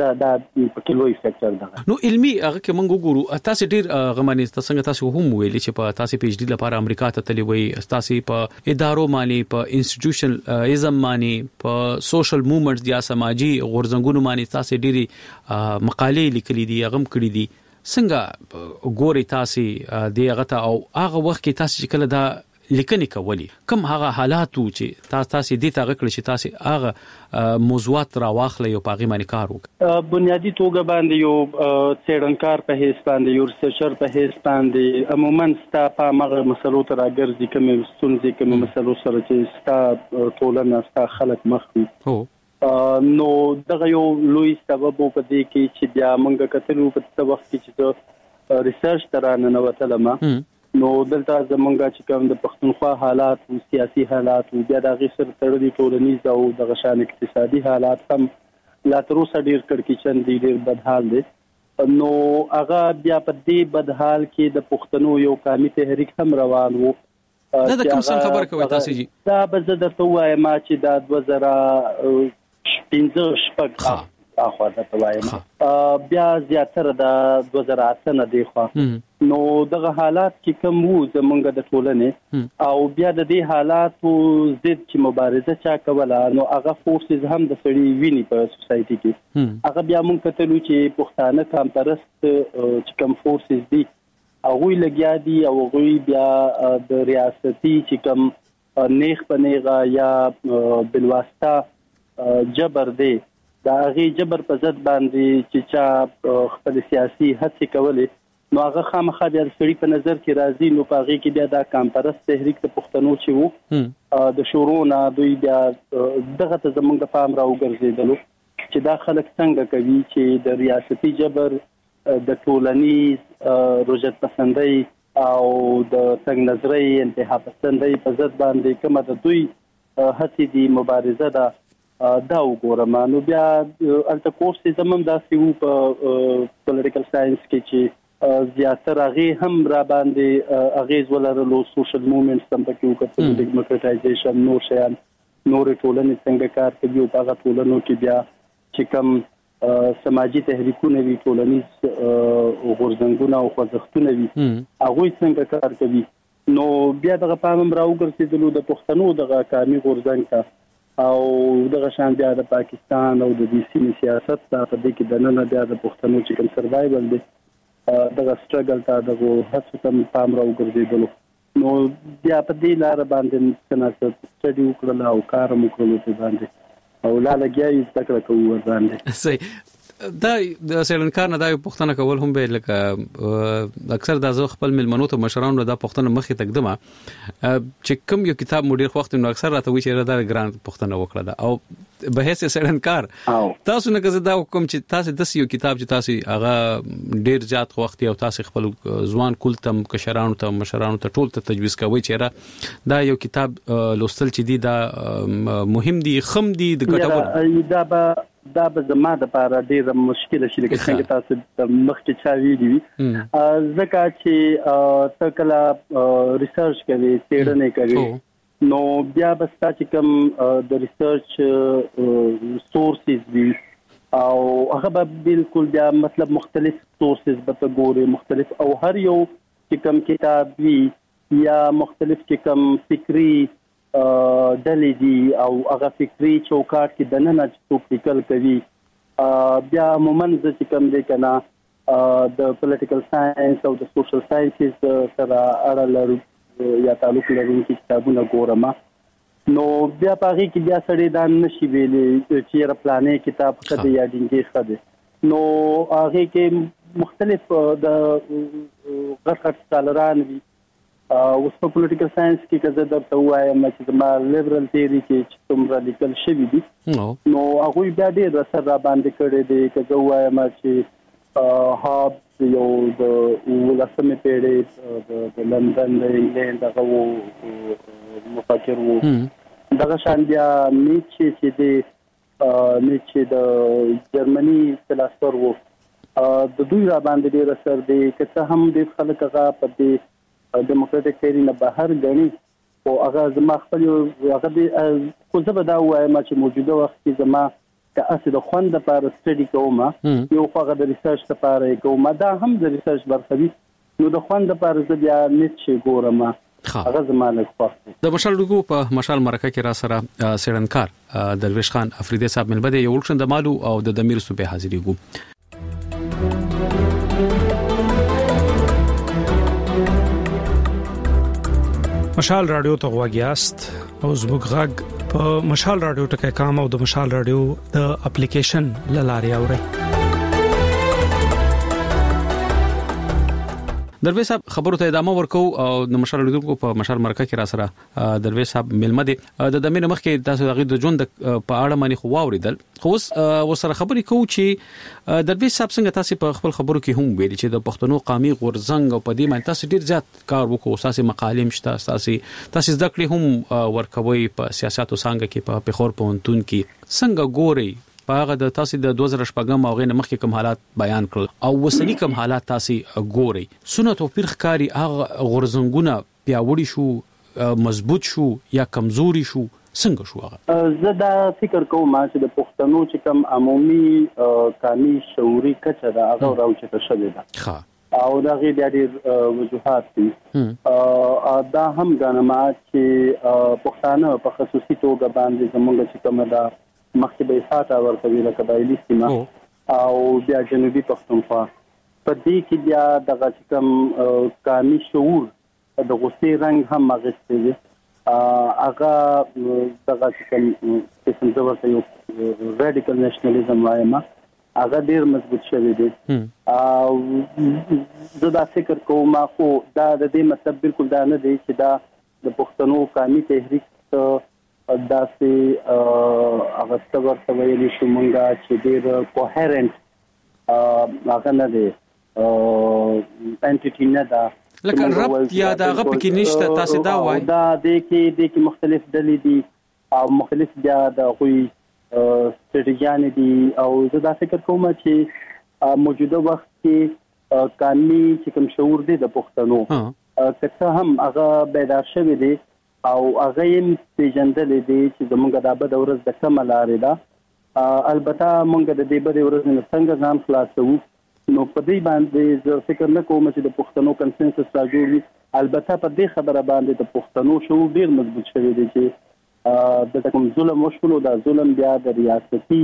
په لوی فکر ده. نو علمي هغه کې موږ وګورو تاسو ډیر غماني تاسو هم ویلي چې په تاسو پی ایچ ډي لپاره امریکا ته تللی وي، تاسو په ادارو باندې په انسټیټیوشن ازم باندې په سوشل موومېنټس یا سماجی غورځنګونو باندې تاسو ډيري مقالې لیکلي دي، هغه کړي دي. څنګه ګوري تاسو د هغه او هغه وخت کې تاسو کله دا لیکنې کولې کوم هغه حالات چې تاسو دې ته غکړی چې تاسو هغه موضوعات راواخلې او پاغي باندې کار وکړي؟ بنیادی توګه باندې یو څېړنکار په هیڅ باندې یو ریسرچر په هیڅ باندې عموما ستا په هغه مسلو ته راګرځي کوم ستونزې کوم مسلو سره چې ستا ټولنه ستا خلک مخ وي. نو دغه یو لوی سبب په دې کې چې بیا موږ کتلو په څه وخت کې چې ریسرچ ترانه نوتلم. نو دلته زمونږه چې کوم د پښتونخوا حالات او سیاسي حالات او بیا د غیر تړلي ټولنیز او د غشان اقتصادي حالات هم لا تر اوسه ډیر کړکېچن دي، ډیر بد حال دي. نو هغه بیا په دې بدحال کې د پښتنو یو قومي تحریک هم روان وو. دا د کوم څه خبر کوي تاسو جی؟ دا به زه درته وایم چې دا 2015 شپږ اخوا ته وایم بیا زیاتره د 2008 نه دی خو نو دغه حالات چې کوم وو زمونږ د ټولنې او بیا د دې حالاتو ضد چې مبارزه چا کوله نو هغه فورسز هم د سړي ویني په سوسايټي کې هغه بیا مونږ کتلو چې پښتانه کام پرست چې کوم فورسز دي هغه لګیا دي او هغه بیا د ریاستي چې کوم نیغ پنیغه یا بلواسطه جبر دی دا هغه جبر په ضد باندې چې چا خپل سیاسي هڅې کولې نو هغه خامخا بیا د سړي په نظر کې راځي نو په هغه کې بیا دا کامپرست تحریک د پښتنو چې وو د شورونه دوی بیا دغه ته زمونږ د پام راوګرځېدلو چې دا خلک څنګه کوي چې د ریاستي جبر د ټولنیز روجت پسندۍ او د څنګه نظري انتها پسندۍ په ضد باندې کومه د دوی هڅې دي مبارزه ده دا وګورم نو بیا الته کورس زموږ داسې وو په پولیټیکل ساينس کې چې زیاتره هغه هم را باندې اغیز ولرلو سوشل موومېنټس هم پکې وکړل ډیموکراتایزیشن نور شیان نور ټولنې څنګه کار کوي او هغه ټولنو کې بیا چې کوم سماجی تحریکونه وی ټولنیز غورځنګونه او خوځښتونه وی هغه څنګه کار کوي نو بیا دغه پام راوګرځیدلو د پښتنو دغه کاري غورځنګ ته او دغه شان بیا د پاکستان او د دې سیمې سیاست ته په دې کې د نن بیا د پښتنو چې کوم سروایول دي دغه سټرګل ته دغه هڅه ته پام راوګرځیدلو نو بیا په دې لار باندې څنګه ستډي وکړل او کار مو کړل په باندې او لا لګیای ذکر کوو ورباندې صحیح دا د سیلنکار نه دا پښتنه کول هم به لکه اکثر د زو خپل ملمنو ته مشرانو دا پښتنه مخې تقدمه چې کوم یو کتاب مډیر وخت نو اکثر راته وی چې دا ګران پښتنه وکړه دا او به هیڅ سیلنکار تاسو نه کزه دا کوم چې تاسو د یو کتاب چې تاسو هغه ډیر زیات وخت او تاسو خپل ځوان کول تم کشرانو ته مشرانو ته ټول ته تجویز کوي چې دا یو کتاب لوستل چې دی دا مهم دی خم دی د ګټور دا به زما د لپاره ډیره مشکله شي لکه څنګه تاسو مخکې چا ویلي ځکه چې ته کله ریسرچ کوي څېړنه کوي نو بیا به تاسو کوم د ریسرچ سورسز دي او هغه به بالکل بیا مطلب مختلف سورسز به ګوري مختلف او هر یو چې کوم کتاب وی یا مختلف چې کوم فکری دلې دي او هغه فکری چوکاټ کې د نن څوک لیکل کوي بیا عموما چې کوم دی کنه د پولیټیکل ساينس او د سوشل ساينسز سره اړه لري یا تعلق لرونکي کتابونه ګورم نو بیا پاره کې بیا سړی دا نشي ویلې چې را پلانې کتاب کده یا دینګي خده نو هغه کې مختلف د غټ سالران وي اوس په پولیټیکل ساينس کې کزه درته وایم چې ما لیبرل تھیوري کې چې څومره لیکل شوی دي نو هغه بیا ډېر اثر را باندې کړی دی کزه وایم چې هاب یو د ولسمه پیړۍ د لندن د انګلند دغه مفکر وو دغه شان بیا نیچه چې د جرمني فلسفر وو د دوی را باندې ډېر اثر دی که هم د خلک هغه په دې ډیموکراټک تھیوري نه بهر غني او هغه زما خپل هغه خو زه به دا وایم چې موجوده وخت کې زما که اسې د خوند لپاره سټډي کوم یو هغه د ریسرچ لپاره کوم دا هم د ریسرچ برخه وي نو د خوند لپاره زه بیا نشي ګورم هغه زما له خپل د مشال لګو په مشال مرکه کې را سره سیرنکار درویش خان افریدی صاحب ملبده یو لښن د مالو او د دمیر صوبې حاضرې ګو مشال رادیو ته غواګیاست او زموږ غږ په مشال رادیو ټکي کام او د مشال رادیو د اپلیکیشن لاري اوري درویش صاحب خبرو ته ادامه ورکو او د مشال رادیو په مشال مرکه کې را سره درویش صاحب ملمه دي د دمیر مخ کې تاسو دغه د ژوند په اړه باندې خو واوریدل خو وسره خبرې کوو چې درویش صاحب څنګه تاسو په خپل خبرو کې هم ویلي چې د پښتنو قومي غورځنګ او په دې باندې تاسو ډیر زیات کار وکړو تاسو مقالې مشته تاسو ذکر هم ورکوي په سیاست او څنګه کې په خور پونتون کې څنګه ګوري په هغه د تاسو د 2014 او غینه مخکې کوم حالات بیان کړل او وسنی کوم حالات تاسو ګوري سونه توپیر ښکاری هغه غورزنګونه پیاوړي شو مضبوط شو یا کمزوري شو څنګه شو هغه زه دا فکر کوم چې د پښتنو چې کوم عمومي قامي شعوري کچه دا هغه راوچته شوې ده او دا غي د وجوهات دي دا هم غنما چې پښتانه په خصوصي توګه باندې زمونږ چې کومه دا مخکې به فاته ورکوي لکه قبایلی سیمه او بیا جنوبي پښتونخوا په دې کې بیا د کوم قامي شعور د غوسې رنګ هم مغسته دي هغه دغه کوم قسم د ورته یو رادیکل نېشنلیزم وایم هغه ډیر مضبوط شوی دی او زه دا فکر کوم خو دا د دې مطلب بالکل دا نه دی چې دا د پښتنو قامي تحریک داسې هغه څور سویلی شو مونږه چې ډیر کوهرنت هغه نه دی انټیټی نه دا لکه ربط یا دا غو پکې نشته تاسو دا وایي دا د کې مختلف ډلې دي او مختلف بیا د غوي ستراتیژیان دي او زه دا فکر کوم چې موجوده وخت کې قانوني چې کوم شعور دي د پښتنو کته هم هغه بیدار شوی دي او هغه یې پیژندل دي چې زمونږ د ابد ورځ د کومه لارې ده البته مونږ د دې بد ورځ نه څنګه ځان خلاصو نو په دې باندې زه فکر نه کوم چې د پښتنو کنسنسس راجوړي البته په دې خبره باندې د پښتنو شعور ډیر مضبوط شوی دی چې د کوم ظلم وشولو دا ظلم بیا د ریاستي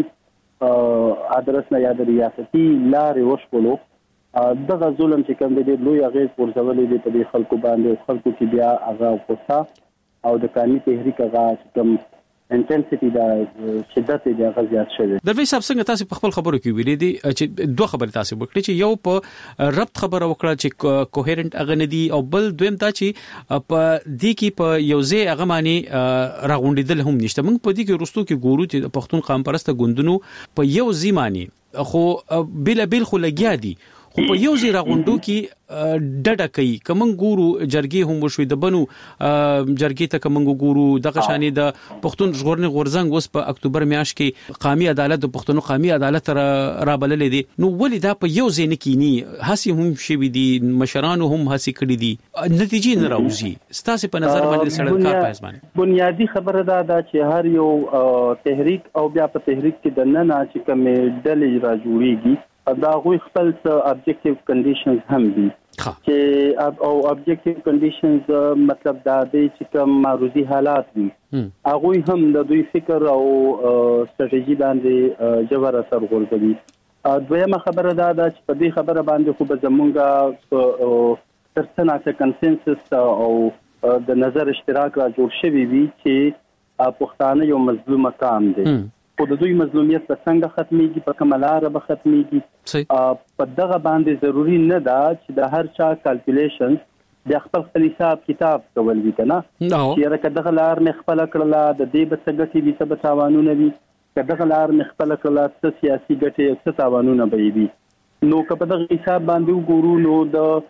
ادرس نه یا د ریاستي لارې وشولو دغه ظلم چې کوم دی لوی هغه ورزولې دی په خلکو باندې خلکو کې بیا هغه غوسه او د قانوني تحریک هغه کوم انټنسټی دا شدت دی هغه زیات شوی دروي صاحب څنګه تاسو په خپل خبرو کې ویلي دي چې دوه خبرې تاسو وکړي چې یو په ربط خبره وکړه چې کوهرنت اغه ندي او بل دویم دا چې په دې کې په یوځای اغه معنی راغونډیدل هم نشته موږ په دې کې رستو کې ګورو چې پښتون قوم پرسته ګوندونو په یو ځمانی خو بل خو لګیا دي خو په یو ځای راغونډو کې ډډه کوي کوم ګورو جرګي هم وشوي د بنو جرګي ته کوم ګورو دغه شانې د پښتون ژغورنې غورزنګ اوس په اکتوبر میاشت کې قومي عدالت د پښتنو قومي عدالت را بللې دي نو ولې دا په یو ځای نه کینی هسي هم شوي دي مشران هم هسي کړی دي نتیجې نه راوځي ستاسو په نظر باندې سړک کار پایس باندې بنیادی خبره دا چې هر یو تحریک او بیا په تحریک کې د نه چې کوم ډلې را جوړیږي دا غوي خپل objective conditions هم دي چې او objective conditions مطلب دا دی چې کوم معروضي حالات دي هغه هم د دوی فکر او ستراتیژي باندې جوړه اثر غورځوي دویمه خبره دا چې په دې خبره باندې خو به زمونږه ترڅنه چې کنسنسس او د نظر اشتراک را جوړ شوی وي چې پښتانه یو مظلوم قوم دي او د دوی مظلومیت په څنګه ختميږي په کومه لار به ختميږي په دغه باندې ضروری نه ده چې د هر چا کیلکولیشن د خپل حساب کتاب کول وي کنه چې راکه دغه لار نه خپل کړلا د دې بسګټي وي څه تاوانونه وي کدغه لار نه خپل کړلا څه سیاسي ګټې څه تاوانونه به وي نو که په دغه حساب باندې وګورو نو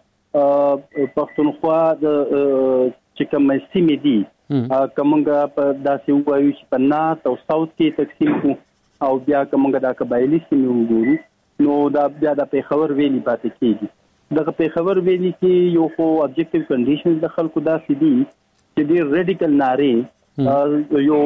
د پښتونخوا د چې کوم سیمې دي کومګه په داسې وایو چې په نارث او ساوث کې تقسیم کو او بیا کومګه د قبایلی سیمې وګورو نو دا بیا د پیښور ویلي پاتې کیږي دغه پیښور ویلي کې یو خو objective conditions د خلکو داسې دي چې ډېر رادیکل ناره یو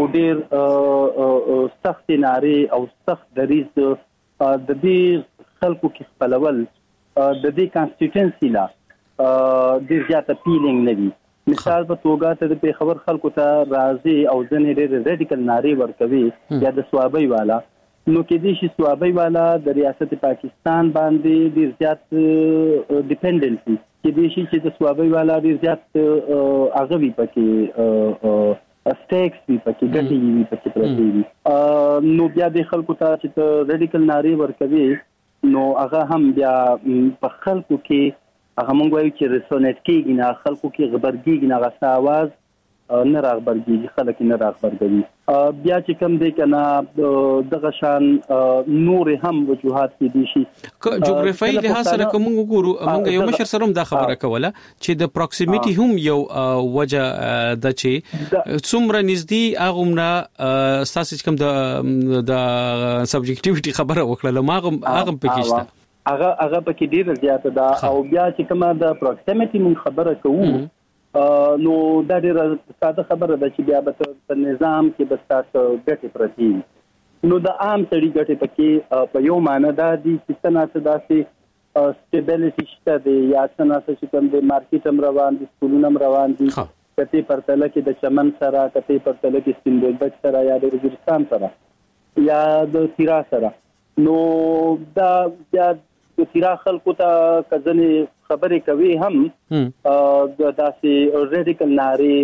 ډېر سخت ناره او سخت دریز د دې خلکو کې خپلول د دې کانسټیټنسي لا ډېر زیات اپیلینګ نه وي مثال په توګه ته د پیښور خلکو ته راځي او ځنې ډېر رادیکل ناری ورکوي یا د سوابي والا نو کې دي چې سوابي والا د ریاست پاکستان باندې ډېر زیات ډیپندنسي کې دي چې د سوابي والا ډېر زیات اغوي پکې سټیکس وي پکې ګټي وي پکې پرته نو بیا د خلکو ته چې رادیکل ناری ورکوي نو هغه هم بیا په خلکو کې هغه مونږ وایو چې ریسونیټ کېږي نه خلکو کې غبرګېږي نه غسه आवाज نه راغبرګي خلک نه راغبرګي بیا چې کوم دی کنه دغه شان نور هم وجوهات دي شي جغرافیایي لحاظ سره کوم وګورو موږ یو مشر سره دا خبره کوله چې د پروکسیمیټي هم یو وجه د چې څومره نږدې هغه تاسو کوم د سبجیکټیویټي خبره وکړه هغه پکې هغه پکې ډیر زیات ده او بیا چې کومه د پروکسیمیټي من خبره کوو نو دا ډیر ساده خبره ده چې بیا په نظام کې بس تاسو ګټه پرتی نو د عام سړي ګټه پکې په یو معنی دا دي چې څنګه داسې سټیبلیټی شته دی یا څنګه چې کوم د مارکیټ هم روان دي سکولونه هم روان دي کته پرتله کې د چمن سره کته پرتله کې سپینبولبک سره یا د وزیرستان سره یا د تیرا سره نو دا بیا د تیرا خلکو ته کځنې خبرې کوي هم د داسې ریډیکل ناري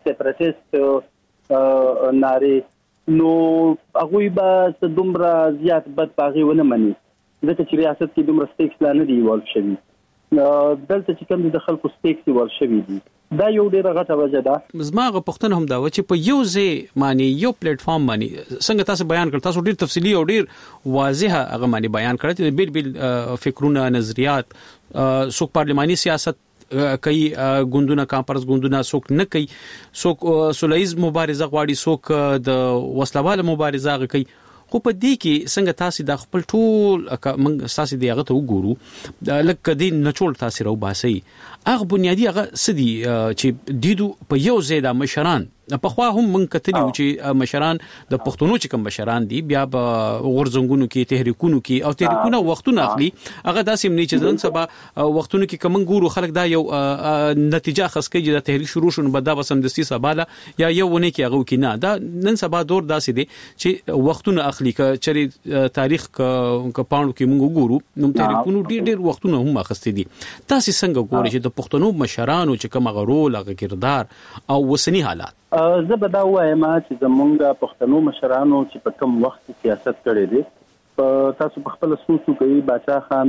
سیپریټیست ناري نو هغه به دومره زیات بد پاغي ونه مني ځکه چې ریاست کې دومره سټیکس لا نه دی ول شوی دلته چې کوم د خلکو سټیکس ول شوی دي دا یو ډیره غټه وجه ده زماغه پښتنه هم دا و چې په یو ځای معنی یو پلیټ فارم معنی څنګه تاسو بیان کړ تاسو ډیر تفصیلی او ډیر واضحه هغه معنی بیان کړی چې بیل بیل فکرونه نظریات څوک پارلماني سیاست کوي ګوندونه کانفرنس ګوندونه څوک نه کوي څوک سولهیز مبارزه غواړي څوک د وسلواله مبارزه کوي خو په دې کې څنګه تاسو د خپل ټول موږ تاسو دی هغه ته وګورو لکه دې نچول تاسو راو باسي هغه بنیادی هغه سدي چې دیدو په یو ځای د مشران په خوا هم من کتلی چې مشران د پښتونو چې کوم مشران دي بیا په غورزنګونو کې تحریکونو کې او تحریکونه وختونه اخلي هغه داسې نه چې ځن سبا وختونو کې کوم ګورو خلک دا یو نتیجه خاص کوي د تحریک شروع شون بدا بسمدستي سباله یا یو ونه کې هغه کې نه دا نن سبا دور داسې دي چې وختونه اخلي ک چری تاریخ ک پاڼو کې موږ ګورو نو تحریکونو ډیر وختونه هم اخستې دي تاسو څنګه ګورئ چې د پښتنو مشرانو چې کوم غرول هغه کردار او وسنی حالات زه به دا وایم چې زمونږ پښتنو مشرانو چې په کوم وخت سیاست کړی دی تاسو په خپل سوچو کوي باچا خان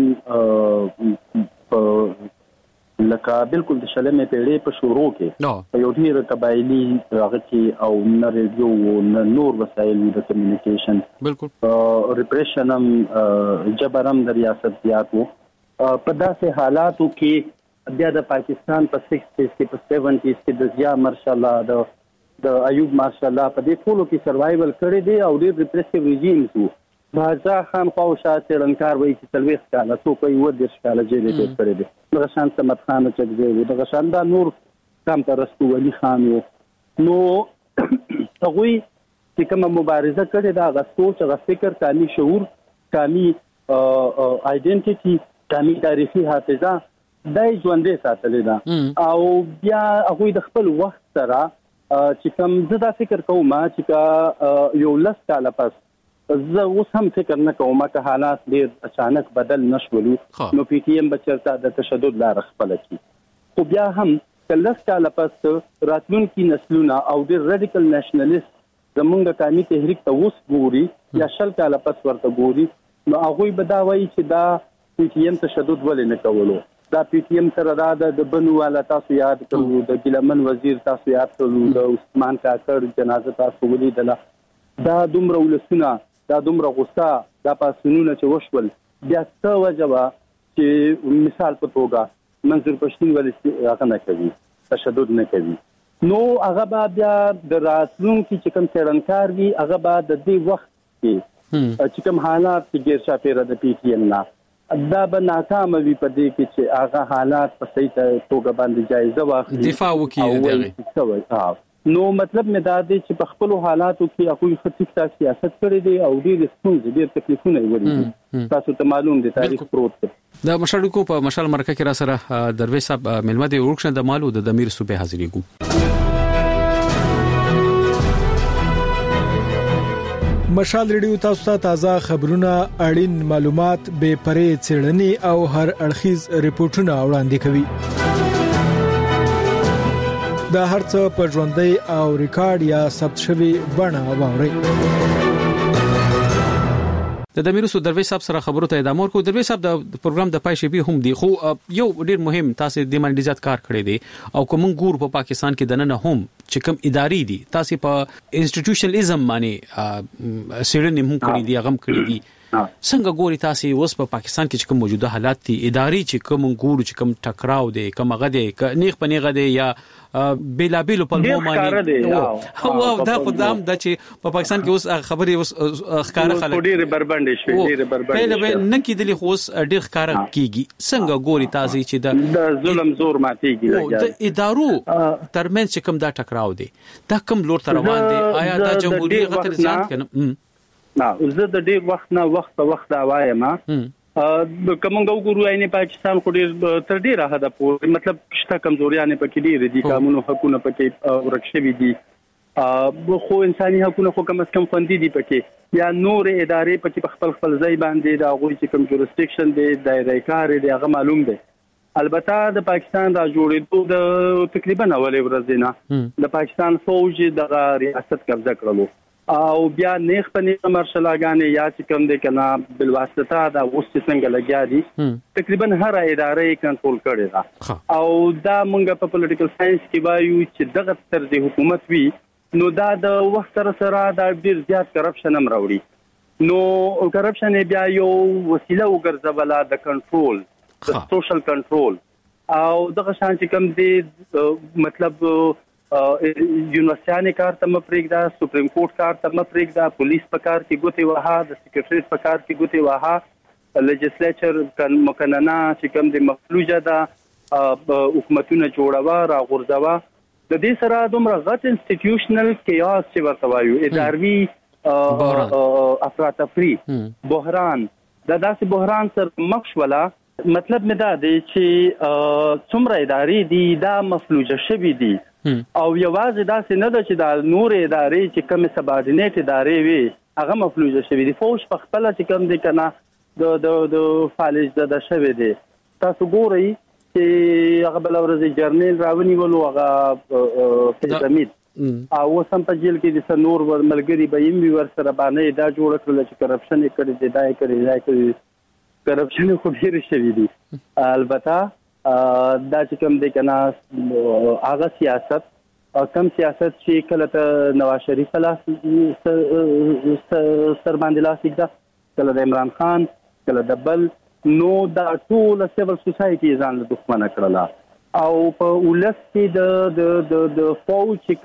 لکه بالکل د شلمې پیړې په شروع کې یو ډیر قبایلی هغه کې او نه ریډیو نه نور وسایل د کمیونیکیشن بالکل ریپریشن هم جبرم د ریاست زیاتو په داسې حالاتو کې بیا د پاکستان په 60s کې په 70s کې د ضیا ماشاءالله د ایوب ماشاءالله په دې ټولو کې سروایول کړی دی او ډیر ریپریسیو ریژیمز وو باچا خان خو شاته لنکار وایي چې تلويخ کاله څو کوي و د شکاله جیل دې کړی دی دغه شان سمت خان چې دی دغه شان دا نور کم پرستو ولی خان نو هغه چې کوم مبارزه کړې دا غوښتو چې فکر کامي شعور کامي آیډنټیټي کامي تاریخي حافظه دای ژوندې ساتلې ده او بیا هغه د خپل وخت سره چې کوم زدا فکر کوم چې یو لس کاله پس زه اوس هم فکر نه کوم چې حالات ډېر اچانک بدل نشولو نو پی ټی ایم بچرتا د تشدد لار خپل کی خو بیا هم کلس کاله پس راتلونکي نسلونه او د ریډیکل نېشنلیست زمونږ قومي تحریک ته اوس ګوري یا شل کاله پس ورته ګوري نو هغه به دا وایي چې دا پی ټی ایم تشدد ولې نه کولو دا پی ټی ایم سره دا د بنو والا تاسو یاد کړو د ګلمن وزیر تاسو یاد کړو د عثمان کاکړ جنازه تاسو ولیدله دا دومره ولسونه دا دومره غوسه دا پاسونونه چې وشول بیا څه وجوه چې مثال په توګه منظور پښتون ولې هغه نه کوي تشدد نه کوي نو هغه بیا د راتلونکي چې کوم څرنکار وي هغه د دې وخت کې چې کوم حالات کې ګیر شاپیره د پی ټی ایم نه دا به ناکام وي په دې کې چې هغه حالات په صحیح توګه باندې جایزه واخلي دفاع وکړي دغه نو مطلب مې دا دی چې په خپل حالاتو کې هغه خطیک سیاست کړی دی او ډېر ستونزې ډېر تکلیفونه ورېږي تاسو ته معلوم دي تاریخ پروت دی د مشرکو په مشال مرکه کې را سره درویش صاحب ملمه دی ورکشن د مالو د امیر صوبې حاضرې کو مشال ریډیو تاسو ته تازه خبرونه اړین معلومات به پرې څېړنې او هر اړخیز ریپورتونه وړاندې کوي دا هرڅه په ژوندۍ او ریکارډ یا ثبت شوی بڼه واوري د دمیروسو درویش صاحب سره خبرو ته ادامه ورکو. درویش صاحب د پروګرام د پای شی هم دی خو یو ډیر مهم تاسو د باندې ځات کار کړی دی او کوم ګور په پاکستان کې دنه هم چې کوم اداري دي تاسو په انسټیټیوشنلیزم باندې سیرن هم کړی دی غم کړی دی څنګه ګوري تاسو اوس په پاکستان کې چې کوم موجوده حالات دي اداري چې کوم ګورو چې کوم ټکراو دي کوم غدي نیغ پنیغه دي یا بلا بلا په معنی او دا خدام د چې په پاکستان کې اوس خبري اوس ښکارا خلک ډېر بربند شي ډېر بربند په نه کې دلی خو اوس ډېر ښکارا کیږي څنګه ګوري تاسو چې د ظلم زور ماتيږي د ادارو ترمنځ چې کوم دا ټکراو دي دا کوم لور تر روان دي آیا د جمهوریت غتر ځان کنه نه زه د ډېر وخت نه وخت په وخت دا وایم کومنګ وګورو عین پاکستان خو ډېر تر ډېره حد پورې مطلب شته کمزوریانه پکې ډېر دي قانون حقوقونه پکې ورکشوي دي خو انساني حقوقونه خو کم از کم خوندي دي پکې یا نور ادارې پکې خپل ځای باندې دا غوړي چې کوم جورسډکشن دی دایره کار دی هغه معلوم دی. البته د پاکستان را جوړېدو د تقریبا اولې ورځې نه د پاکستان فوج د ریاست قبضه کړلو او بیا نیغ په نیغه مرشلاګانې یا چې کوم دي کنه بل واسطه دا اوس څنګه لګیا دي تقریبا هر ادارې کنټرول کړي دا او دا مونږ په پولیټیکل ساينس کې وایو چې دغه طرز حکومت وی نو دا د وخت سره دا ډیر زیات کرپشن هم راوړي نو کرپشن بیا یو وسیله وګرځولا د کنټرول د سوشل کنټرول او دغه شان چې کوم دي مطلب یونیورسيانه کار ته مپریږدا سپریم کورټ کار ته مپریږدا پولیس په کار کې ګوتې وها د سیکریټریټ په کار کې ګوتې وها لیجسلیچر مکننه چې کوم د مفلوجه دا حکومتونه جوړوا را غورځوا د دې سره دومره غټ انسټیټیوشنل کیاس چې ورته وایو اداروي افراطفری بحران دا داسې بحران سره مخشوله مطلب مې دا دی چې څومره ادارې دي دا مفلوجه شوي دي او یوازې داسې نه ده چې دا نور ادارې چې کوم سبارډینیټ ادارې وي هغه مفلوجه شوي دي فوج په خپل چې کوم دي کنه د فالج د شوي دي تاسو ګورئ چې هغه بل ورځ جرنیل راونی ولو هغه زمید او سم په جیل کې د نور ملګری به یې ور سره باندې دا جوړ کړل چې کرپشن یې کړی دی دا یې کړی کرپشن خو ډیر شوی دی البته دا چې کوم دی کنه هغه سیاست کم سیاست چې کله ته نواز شریف لاس سر باندې لاس کېږي کله د عمران خان کله د بل نو دا ټول سیول سوسایټي ځان له دښمنه کړله او په ولس کې د فوج چې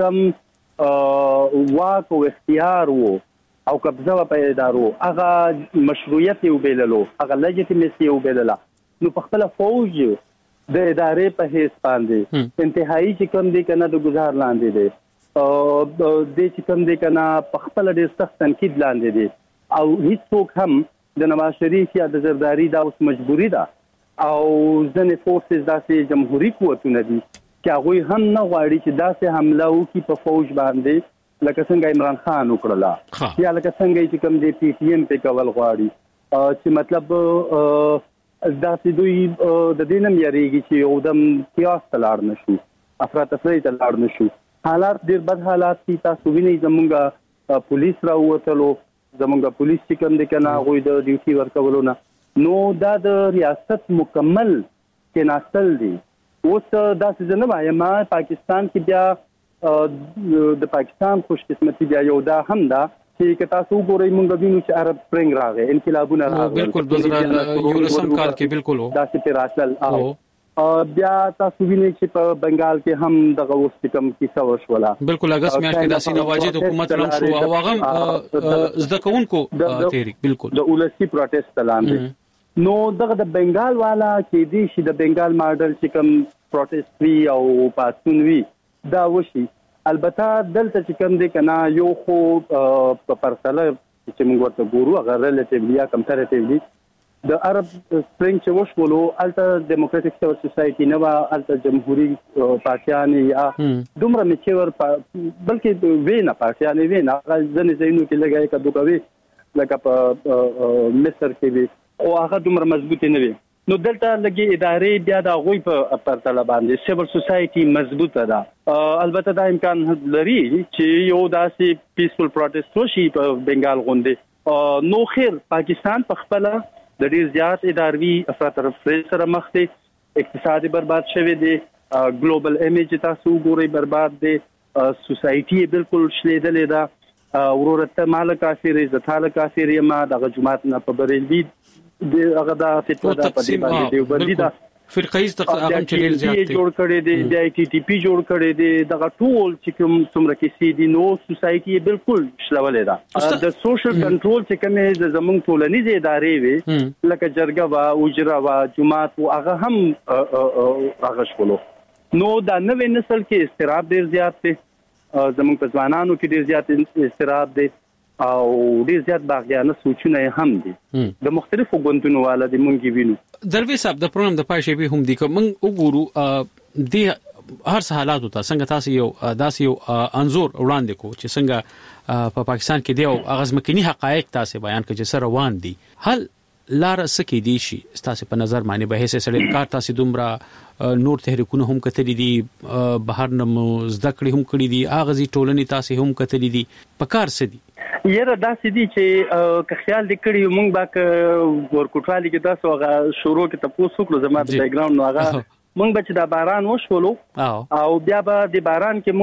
کوم واک او اختیار وو او قبضه په ادارو هغه مشروعیت یو بیللو هغه لیجیټیمیسي یو بیلله نو په خپل فوج د ادارې په هیڅ باندې انتهایی چې کوم دی کنه د گزار لاندې دی او د چې کوم دی کنه په خپل ډیر سخت تنقید لاندې دی او هیڅوک هم د نواز شریف یا د زرداری دا اوس مجبوری ده او ځنې فورسز داسې جمهوریت قوتونه دي چې هغه هم نه غواړي چې داسې حمله وکړي په فوج باندې لکه څنګه عمران خان وکړه یا لکه څنګه چې کوم دی پی ټی ایم په کول غواړي چې مطلب دا چې دوی د دینم یریږي چې یو دم کیاس تلاړ نشو افراطفری تلاړ نشو حالات ډیر بد حالات دي تاسو وینئ زمونږه پولیس راووتلو زمونږه پولیس چې کوم دي کنه غوي د ډیوټي ورکولو نه نو دا د ریاست مکمل کې ناستل دي اوس دا څه نه وایم پاکستان کې بیا د پاکستان خوش قسمتي بیا یو دا هم دا چې تاسو ګورئ مونږ وینو چې عرب سپرینګ راغی انقلابونه راغلي بالکل 2019 کال کې بالکل دا چې پیراسل او بیا تاسو وینئ چې په بنگال کې هم دغه اوس کم کیسه وشوله بالکل اگست میاشت کې د سینا واجد حکومت لم شو او هغه زده کوونکو تحریک بالکل د اولسي پروتست لاندې نو دغه د بنگال والا کې دی چې د بنگال ماډل چې کوم پروتست وی او پاتون وی دا وشي البته دلته چې کوم دی کنه یو خو په پرتله چې موږ ورته ګورو هغه ریلیټیولی یا کمپیریټیولی د عرب سپرینګ چې وشولو الته ډیموکراټک سیول سوسایټي نه وا الته جمهوریت پارټیان یا دومره میچور بلکې وینا پارټیان وینا ځنې زینو کې لګای کډو کوي لکه په مصر کې وي او هغه دومره مضبوط نه وي نو دلته لګي ادارې بیا د غوي په پرتله باندې سیول سوسایټي مضبوطه ده البته دا امکان لري چې یو داسې پیسفل پروتست وشي په بنگال غونډه نو خیر پاکستان په خپل د ډیر زیات اداروي افراطرفي سره مخ دی، اقتصادي برباد شوی دی، ګلوبل ایمیج تاسو ګورئ برباد دی، سوسایټي بالکل شلیدلې ده، ورورته مال کافر زتاله کافر یما د جماعت نه په بریلوي هغه د فتوا د پدې باندې دیوبندي دا فرقایز تقاعد چلیل زیات دی جوړ کړي دي، د ای ټي ټي پی جوړ کړي دي، دغه ټول چې کوم څومره کې سي دي نو سوسایټي بالکل شلولې ده. د سوشل کنټرول چې کومه زمونږ ټولنیزه ادارې وي لکه جرګه وا اوجرا وا جماعت او هغه هم هغه شولو. نو دا نوې نسل کې استراب ډیر زیات دی، زمونږ په ځوانانو کې ډیر زیات استراب دی او ډیر زیات باغیانه سوچونه هم دي د مختلفو ګوندونو والا د مونږ وینو. دروي صاحب د پروګرام د پای شی به هم دي کوم وګورو د هر حالات ته څنګه تاسو یو داسې یو انزور وړاندې کو چې څنګه په پاکستان کې دی او اغازمکني حقایق تاسو بیان کړي چې سره روان دي. هل لار سکی دي شي تاسو په نظر باندې به هیڅ سړی کار تاسو دومره نور تحریکونه هم کتلې دي، بهر نم زده کړې هم کړې دي، اغازي ټولنې تاسو هم کتلې دي، په کار څه دي؟ یره داسې دي چې که خیال دکړي مونږ باک ورکوټوالي کې تاسو هغه شروع کې تاسو کړو زما د بیک ګراوند نو هغه مونږ به چې د باران وشولو او بیا به د باران کې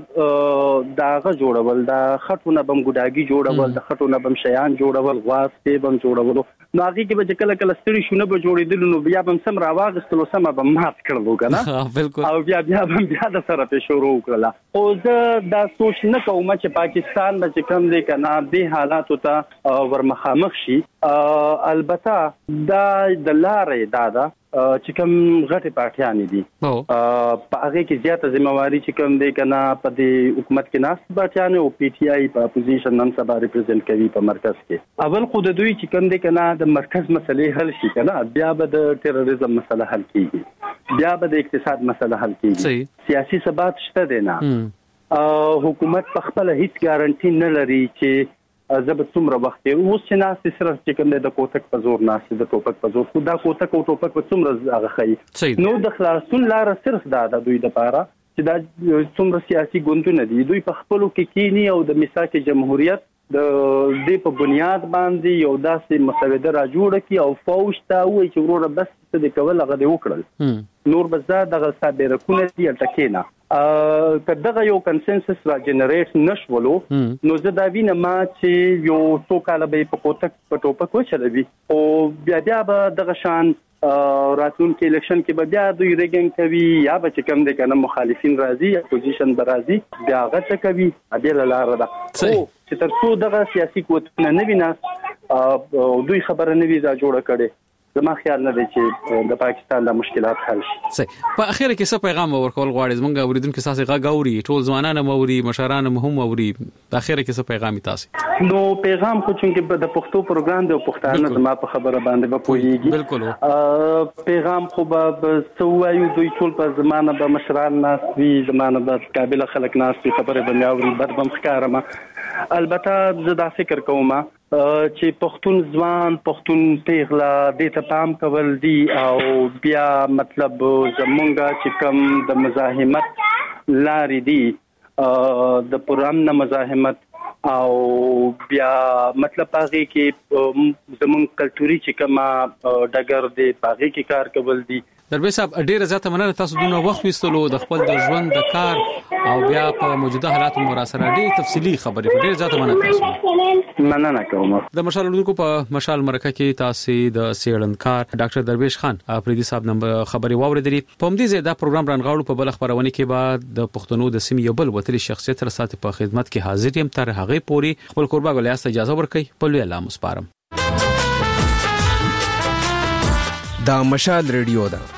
مونږه داغه جوړول، د خټونه بم ګډاګي جوړول، د خټونه بم شیان جوړول، غواسته بم جوړول، نو هغه کې به کله کله ستړي شونه به جوړېدل، نو بیا بم سم راواغستلو سم به مات کړلو کنه او بیا د سره په شروع کړل. او زه دا سوچ نه کوم چې پاکستان به کوم دی کنه د حالاتو ته ورمخامخ شي. البته دا د لارې دادا چې کوم غټي پارټیان دي په هغه کې زیاته ذمہواری چې کوم دی کنه په دې حکومت کې ناس پارټیان او پی ټی آی په اپوزیشن نن سبا ریپرزینټ کوي په مرکز کې. اول خو د دوی چې کوم دی کنه د مرکز مسلې حل شي کنه، بیا به د ټیرریزم مسله حل کیږي، بیا به د اقتصاد مسله حل کیږي، سیاسي ثبات شته دی نه. حکومت په خپل هیڅ ګارانټي نه لري چې زب څومره وخت اوس چې ناس صرف چې کوم د کوتک په زور ناس د ټوپک په زور خو دا کوتک او ټوپک په څومره هغه خي نو د خلاصون لار صرف دا د دوی د پاره چې دا څومره سیاسي ګوندونه دي دوی په خپلو کې کینی او د میثاق جمهوریت د دې په بنیاد باندې یو داسې مسوده را جوړه کی او فوج ته وایي چې وروره بس څه د کول هغه دی وکړل نور بس دا دغه صابره کونه دی ټکینا کداغه یو کنسنسس را جنریټ نشولو نو زه دا وینم چې یو څو کال به په کوتک په ټوپک وچلوي او بیا به دغه شان راتلون کې الیکشن کې به بیا دوی ریګینګ کوي یا به چې کوم د کنه مخالفین راځي اپوزیشن برازي بیا غټه کوي ابل لار ده چې تر څو دغه سیاسي قوتونه نه ویناس دوی خبره نه وی دا جوړه کړي زما خیال نه دی چې د پاکستان د مشکلات حل شي. صحیح. په اخر کې څه پیغام ورکول غواړئ زمونږ اوریدونکو تاسو غاوري ټول ځوانان موري مشران هم اوري په اخر کې څه پیغام تاسو نو پیغام خو چې د پښتو پروګرام د پښتانه زما په خبره باندې به پوهیږي بالکل پیغام خو به سوایو دوی ټول په زمانه به مشران ناس وی زمانه به قابل خلک ناس په خبره باندې اوري بد بم ښکارم البته زه دا فکر کوم چې پښتون ځوان پښتون پیغلا د ته پام کول دي او بیا مطلب زمونږه چې کوم د مزاحمت لارې دي د پرامن مزاحمت او بیا مطلب پاغي کې زمون کلتوري چې کومه ډګر دی پاغي کې کار کول دي. دروي صاحب ډیره زیاته مننه تاسو دونه وخت وستلو د خپل د ژوند د کار او بیا په موجوده حالاتو مراسره ډیره تفصیلی خبرې ډیره زیاته مننه تاسو مننه کوم. د مشال لودونکو په مشال مرکه کې تاسو د سیړنکار ډاکټر درویش خان افریدي صاحب نم خبري واوریدلې په همدې ځای دا پروګرام رانغاړو په بل خبرونه کې بعد د پښتنو د سیمې یو بل وتلی شخصیت تر ساتي په خدمت کې حاضر یم تر هغه پوري خپل قربا غلیاست اجازه ورکړي په لوی الله مسپارم. دا مشال ریډیو ده